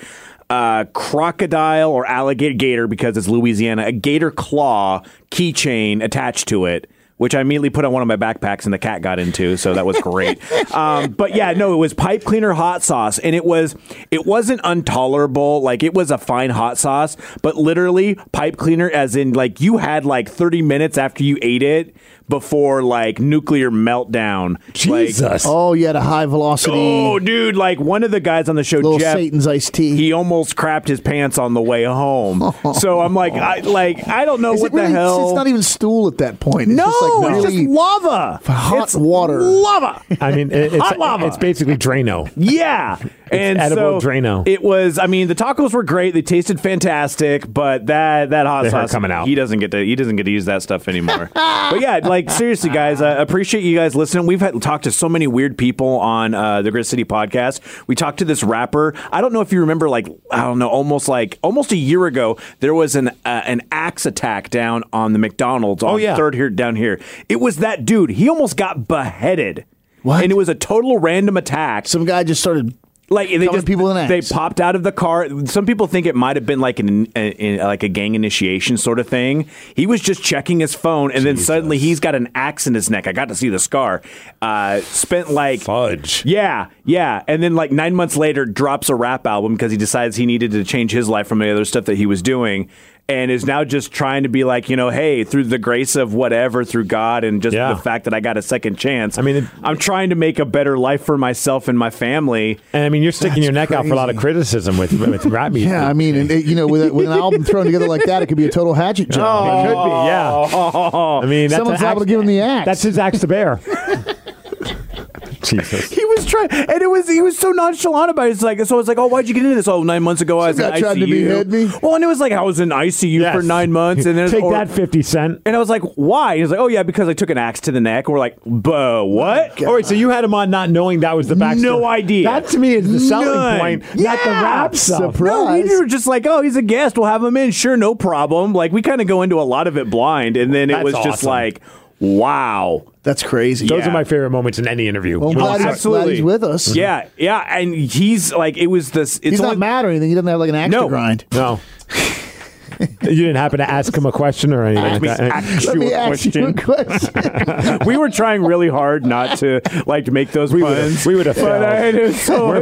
crocodile or alligator, because it's Louisiana, a gator claw keychain attached to it, which I immediately put on one of my backpacks and the cat got into, so that was great. But yeah, no, it was Pipe Cleaner hot sauce, and it wasn't intolerable. Like, it was a fine hot sauce, but literally Pipe Cleaner, as in like you had like 30 minutes after you ate it before like nuclear meltdown. Jesus. Oh, you had a high velocity. Oh, dude, like one of the guys on the show, Little Jeff, Satan's iced tea. he almost crapped his pants on the way home. So I'm like, I don't know Is what it really, the hell. It's not even stool at that point. It's no, just like it's really just lava. hot It's water. Lava. I mean, Hot lava. it's basically Drano. Yeah. And edible so Drano. It was, I mean, the tacos were great. They tasted fantastic, but that hot They hurt sauce coming out. He doesn't get to use that stuff anymore. But yeah, like seriously, guys, I appreciate you guys listening. We've talked to so many weird people on the Grit City podcast. We talked to this rapper. I don't know if you remember, like, I don't know, almost a year ago, there was an axe attack down on the McDonald's on 3rd here down here. It was that dude. He almost got beheaded. What? And it was a total random attack. Some guy just started like they just people with an they axe. popped out of the car. Some people think it might have been like like a gang initiation sort of thing. He was just checking his phone, and then suddenly he's got an axe in his neck. I got to see the scar. Spent like fudge. Yeah, and then like 9 months later, drops a rap album because he decides he needed to change his life from the other stuff that he was doing. And is now just trying to be like, hey, through the grace of whatever, through God, and just the fact that I got a second chance. I mean, I'm trying to make a better life for myself and my family. And I mean, you're sticking your neck out for a lot of criticism with rap music. Yeah, I mean, and with an album thrown together like that, it could be a total hatchet job. It could be, yeah. I mean, someone's able to give him the axe. That's his axe to bear. Jesus. He was trying, and he was so nonchalant about it. It's like, so I was like, oh, why'd you get into this? Oh, 9 months ago, I was in ICU. Tried to behead me. Well, and it was like, I was in ICU for 9 months. And then Take that 50 Cent. And I was like, why? And he was like, oh, yeah, because I took an axe to the neck. And we're like, what? All right, so you had him on not knowing that was the backstory. No idea. That to me is the selling point, not the rap stuff. Surprise. No, we were just like, oh, he's a guest. We'll have him in. Sure, no problem. Like, we kind of go into a lot of it blind. And then it was just like, wow. That's crazy. Those are my favorite moments in any interview. Well, glad he's with us. Yeah, and he's like, it was this. It's he's not mad or anything. He doesn't have like an axe to grind. No. You didn't happen to ask him a question or anything like that? Let me ask you a question. We were trying really hard not to like make those puns. We would have failed. It was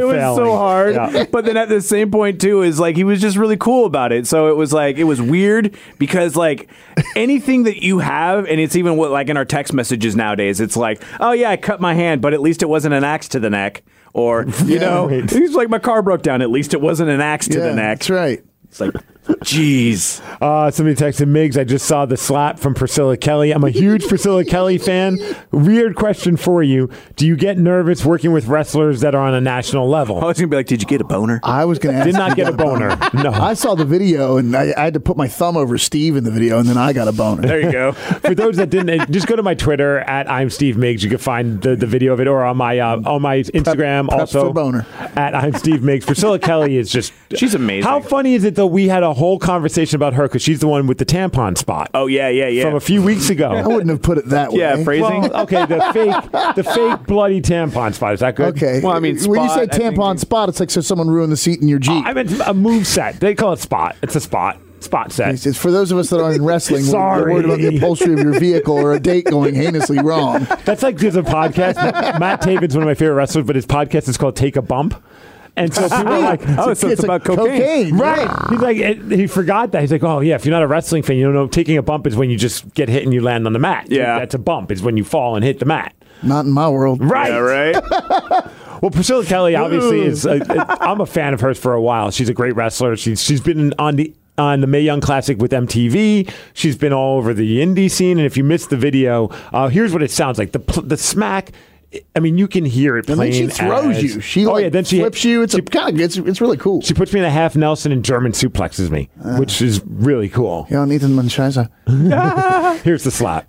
so hard. Yeah. But then at the same point too is like he was just really cool about it. So it was weird because like anything that you have, and it's even like in our text messages nowadays, it's like, oh yeah, I cut my hand, but at least it wasn't an axe to the neck. Or he's like, my car broke down. At least it wasn't an axe to the neck. That's right. It's like, jeez. Somebody texted Miggs, I just saw the slap from Priscilla Kelly. I'm a huge Priscilla Kelly fan. Weird question for you. Do you get nervous working with wrestlers that are on a national level? I was going to be like, did you get a boner? I was going to ask. Did not get a boner. No. I saw the video, and I had to put my thumb over Steve in the video, and then I got a boner. There you go. For those that didn't, just go to my Twitter at I'm Steve Miggs. You can find the video of it, or on my Instagram prep also for boner. at I'm Steve Miggs. Priscilla Kelly is just... She's amazing. How funny is it, though, we had a whole conversation about her because she's the one with the tampon spot. Oh, yeah. From a few weeks ago. I wouldn't have put it that way. Yeah, phrasing. Well, okay, the fake bloody tampon spot. Is that good? Okay. Well, I mean, when you say spot, tampon spot, it's like so someone ruined the seat in your Jeep. I meant a move set. They call it spot. It's a spot. Spot set. It's for those of us that aren't in wrestling, Sorry. we're worried about the upholstery of your vehicle or a date going heinously wrong. That's like there's a podcast. Matt Taven's one of my favorite wrestlers, but his podcast is called Take a Bump. And so people are like, oh, so it's about cocaine. Right. He's like, he forgot that. He's like, oh, yeah, if you're not a wrestling fan, you don't know, taking a bump is when you just get hit and you land on the mat. Yeah. That's a bump, is when you fall and hit the mat. Not in my world. Right. Yeah, right. Well, Priscilla Kelly obviously is, I'm a fan of hers for a while. She's a great wrestler. She's been on the Mae Young Classic with MTV. She's been all over the indie scene. And if you missed the video, here's what it sounds like. The smack... I mean, you can hear it playing. And then she throws you. She then she flips you. It's really cool. She puts me in a half Nelson and German suplexes me, which is really cool. Ja, Nathan Manchester. Here's the slap.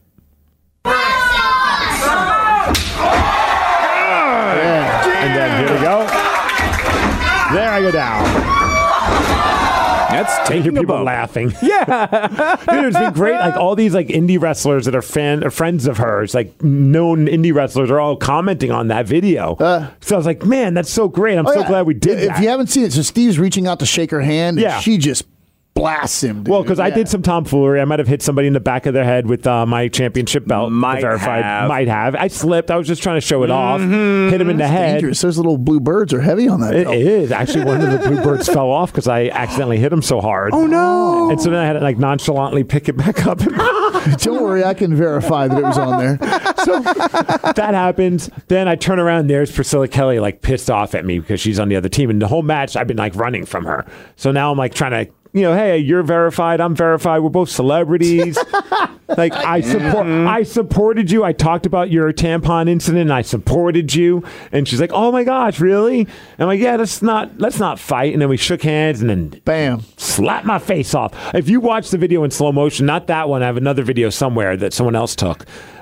And then here we go. There I go down. That's taking people laughing. Yeah. Dude, it's been great. Like all these like indie wrestlers that are friends of hers, like known indie wrestlers, are all commenting on that video. So I was like, man, that's so great. I'm so glad we did that. If you haven't seen it, so Steve's reaching out to shake her hand, and she just blasts him. Dude. Well, because I did some tomfoolery. I might have hit somebody in the back of their head with my championship belt. Might have. I slipped. I was just trying to show it off. Hit him in the head. Dangerous. Those little blue birds are heavy on that belt. It is. Actually, one of the blue birds fell off because I accidentally hit him so hard. Oh, no. And so then I had to like nonchalantly pick it back up. Don't worry. I can verify that it was on there. So that happens. Then I turn around. There's Priscilla Kelly like pissed off at me because she's on the other team. And the whole match, I've been like running from her. So now I'm like trying to, hey, you're verified, I'm verified, we're both celebrities. Like I supported you. I talked about your tampon incident and I supported you. And she's like, oh my gosh, really? And I'm like, yeah, let's not fight. And then we shook hands and then bam, slap my face off. If you watch the video in slow motion, not that one, I have another video somewhere that someone else took.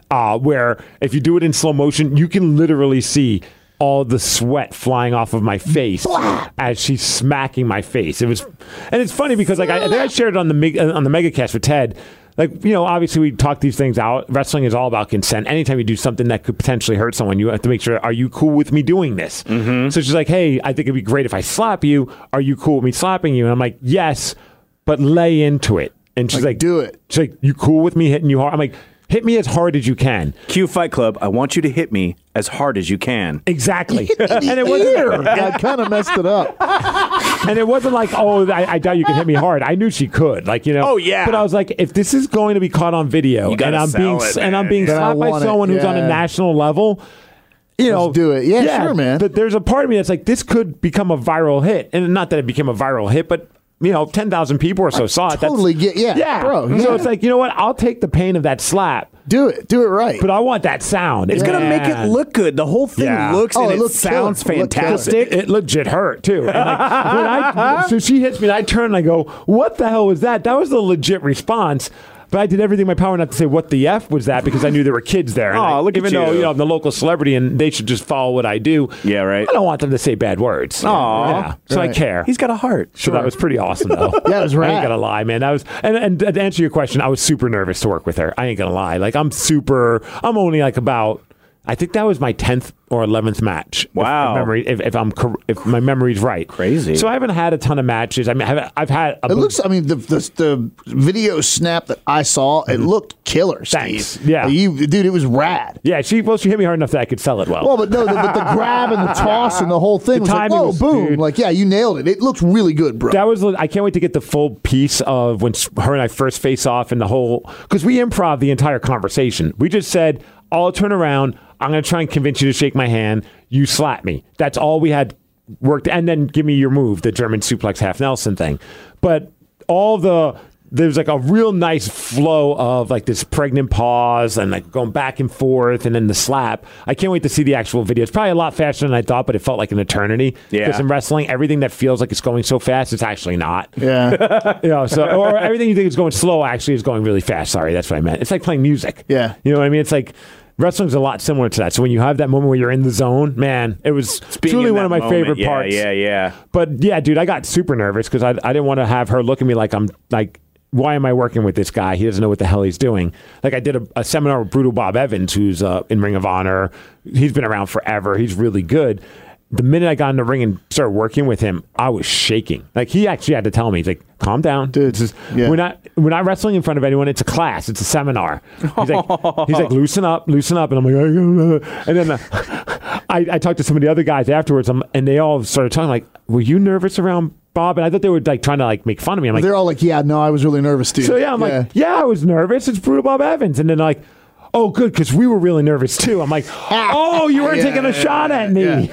where if you do it in slow motion, you can literally see all the sweat flying off of my face as she's smacking my face. And it's funny because like I think I shared it on the Megacast with Ted. Like, obviously we talk these things out. Wrestling is all about consent. Anytime you do something that could potentially hurt someone, you have to make sure, are you cool with me doing this? Mm-hmm. So she's like, hey, I think it'd be great if I slap you. Are you cool with me slapping you? And I'm like, yes, but lay into it. And she's like, do it. She's like, you cool with me hitting you hard? I'm like, hit me as hard as you can. Cue Fight Club. I want you to hit me as hard as you can. Exactly. And it wasn't. I kind of messed it up. And it wasn't like, oh, I doubt you can hit me hard. I knew she could, like, Oh yeah. But I was like, if this is going to be caught on video, and I'm being slapped by someone who's on a national level, Let's do it. Yeah, sure, man. But there's a part of me that's like, this could become a viral hit, and not that it became a viral hit, but 10,000 people or so saw it. Totally get, bro. Yeah. So it's like, you know what? I'll take the pain of that slap. Do it right. But I want that sound. It's gonna make it look good. The whole thing looks and it sounds fantastic. It legit hurt too. And like, so she hits me, and I turn and I go, "What the hell was that?" That was the legit response. But I did everything in my power not to say what the F was that, because I knew there were kids there. Look even at you. though I'm the local celebrity and they should just follow what I do. Yeah, right. I don't want them to say bad words. Yeah. So I care. He's got a heart. So that was pretty awesome, though. Yeah, it was rad. I ain't gonna lie, man. That was, and to answer your question, I was super nervous to work with her. I ain't gonna lie. Like I'm only like about. I think that was my 10th or 11th match. Wow. If my memory's right. Crazy. So I haven't had a ton of matches. I mean, I've had. The video snap that I saw, it looked killer. Thanks. Steve. Yeah. Dude, it was rad. Yeah. She hit me hard enough that I could sell it well. Well, but no, but the grab and the toss and the whole thing was like, whoa, boom! Dude, like, yeah, you nailed it. It looked really good, bro. I can't wait to get the full piece of when her and I first face off and the whole, because we improv the entire conversation. We just said, I'll turn around. I'm going to try and convince you to shake my hand. You slap me. That's all we had worked. And then give me your move, the German suplex half Nelson thing. But there's like a real nice flow of like this pregnant pause and like going back and forth and then the slap. I can't wait to see the actual video. It's probably a lot faster than I thought, but it felt like an eternity. Yeah. Because in wrestling, everything that feels like it's going so fast, it's actually not. Yeah. Or everything you think is going slow actually is going really fast. Sorry, that's what I meant. It's like playing music. Yeah. You know what I mean? It's like wrestling's a lot similar to that. So when you have that moment where you're in the zone, man, it was truly one of my favorite parts. Yeah. But yeah, dude, I got super nervous because I didn't want to have her look at me like I'm like, why am I working with this guy? He doesn't know what the hell he's doing. Like I did a seminar with Brutal Bob Evans, who's in Ring of Honor. He's been around forever. He's really good. The minute I got in the ring and started working with him, I was shaking. Like he actually had to tell me, he's like, calm down, dude. We're not wrestling in front of anyone. It's a class. It's a seminar. He's like, loosen up. And I'm like, and then I talked to some of the other guys afterwards, and they all started talking like, were you nervous around Bob? And I thought they were like trying to like make fun of me. I'm like, they're all like, yeah, no, I was really nervous, dude. So I'm like, yeah, I was nervous. It's Brutal Bob Evans. And then like, oh, good, because we were really nervous too. I'm like, oh, you weren't taking a shot at me.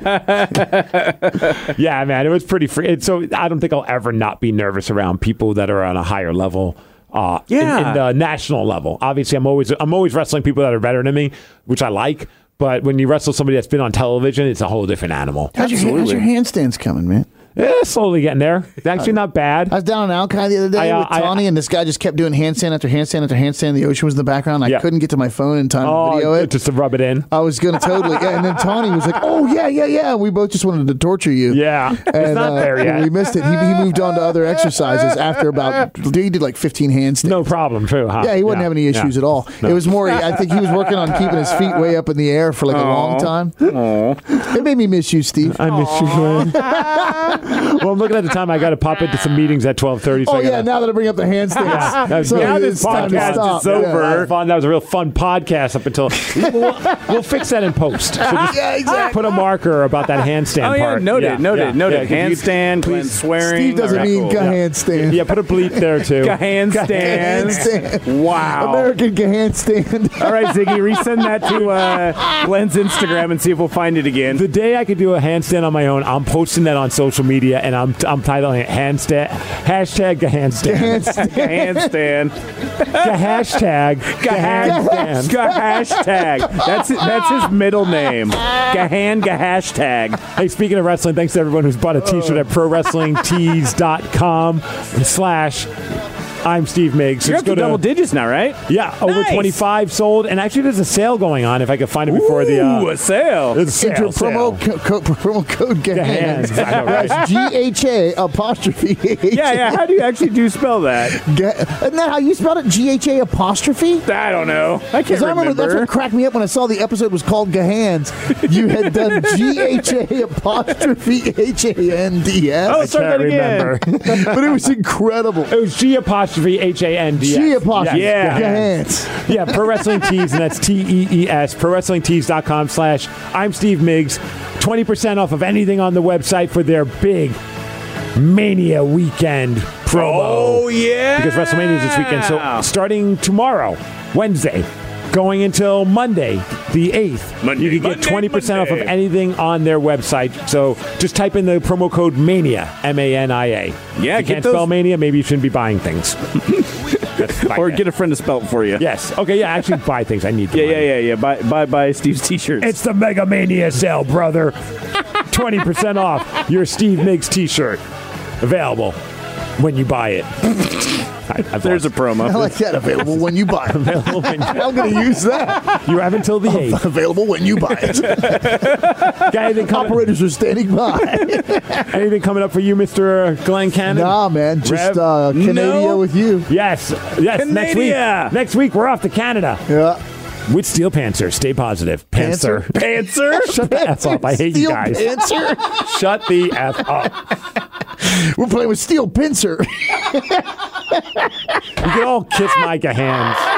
Yeah, man, it was pretty free. So I don't think I'll ever not be nervous around people that are on a higher level. In the national level. Obviously, I'm always wrestling people that are better than me, which I like. But when you wrestle somebody that's been on television, it's a whole different animal. How's your handstands coming, man? Yeah, slowly getting there. It's actually not bad. I was down in Alki the other day with Tawny, and this guy just kept doing handstand after handstand after handstand. The ocean was in the background. I couldn't get to my phone in time to video it. Just to rub it in. I was going to totally. And then Tawny was like, oh, yeah. We both just wanted to torture you. Yeah. And, it's not there yet. We missed it. He moved on to other exercises after he did like 15 handstands. No problem, true, huh? Yeah, he wouldn't have any issues at all. No. It was more, I think he was working on keeping his feet way up in the air for like a long time. It made me miss you, Steve. I miss you, man. Well, I'm looking at the time I got to pop into some meetings at 12:30. So now that I bring up the handstands. Now this podcast is over. That was a real fun podcast up until we'll fix that in post. So just exactly. Put a marker about that handstand part. Noted. Handstand, Glenn swearing. Steve doesn't mean handstand. Yeah, put a bleep there too. Handstand. Wow. American handstand. All right, Ziggy, resend that to Glenn's Instagram and see if we'll find it again. The day I could do a handstand on my own, I'm posting that on social media, and I'm titling it handstand. Hashtag handstand. Handstand. Hashtag. Hashtag. That's his middle name. Hashtag. Hey, speaking of wrestling, thanks to everyone who's bought a t-shirt at ProWrestlingTees.com/. I'm Steve Miggs. You're up to double digits now, right? Yeah, over Nice. 25 sold. And actually, there's a sale going on if I can find it before Ooh, the... a sale. It's a Enter sale. promo code GAHANS. GAHANS. I know, right? That's GHA'. Yeah. How do you actually spell that? Isn't that how you spelled it? GHA'? I don't know. I can't Because I remember that's what cracked me up when I saw the episode was called GAHANS. You had done GHA''HANDS. Oh, start that again. Remember. But it was incredible. It was G'HANDS. G''. Yeah. GAHANS. Yeah, Pro Wrestling Tees, and that's TEES. ProWrestlingTees.com/I'm Steve Miggs. 20% off of anything on the website for their big Mania weekend promo. Oh, yeah. Because WrestleMania is this weekend. So starting tomorrow, Wednesday, going until Monday, the 8th, you can get 20% off of anything on their website. So just type in the promo code MANIA, MANIA. Yeah, if you get can't those- spell Mania, maybe you shouldn't be buying things. Or get a friend to spell it for you. Yes. Okay, yeah, actually buy things. I need the money. Yeah. Buy Steve's t-shirts. It's the Mega Mania sale, brother. 20% off your Steve Miggs t-shirt. Available when you buy it. There's a promo. I like that. Available when you buy it. Available when I'm going to use that. you have until the 8th. Available when you buy it. Got anything coming, Operators are standing by. anything coming up for you, Mr. Glenn Cannon? Nah, man. Just Rev? Canada No. with you. Yes. Next week. Canada. Next week, we're off to Canada. Yeah. With Steel Panther. Stay positive. Panther. Panther? Shut the F up. I hate you Steel guys. Pincer. Shut the F up. We're playing with Steel Pincer. You can all kiss my hands.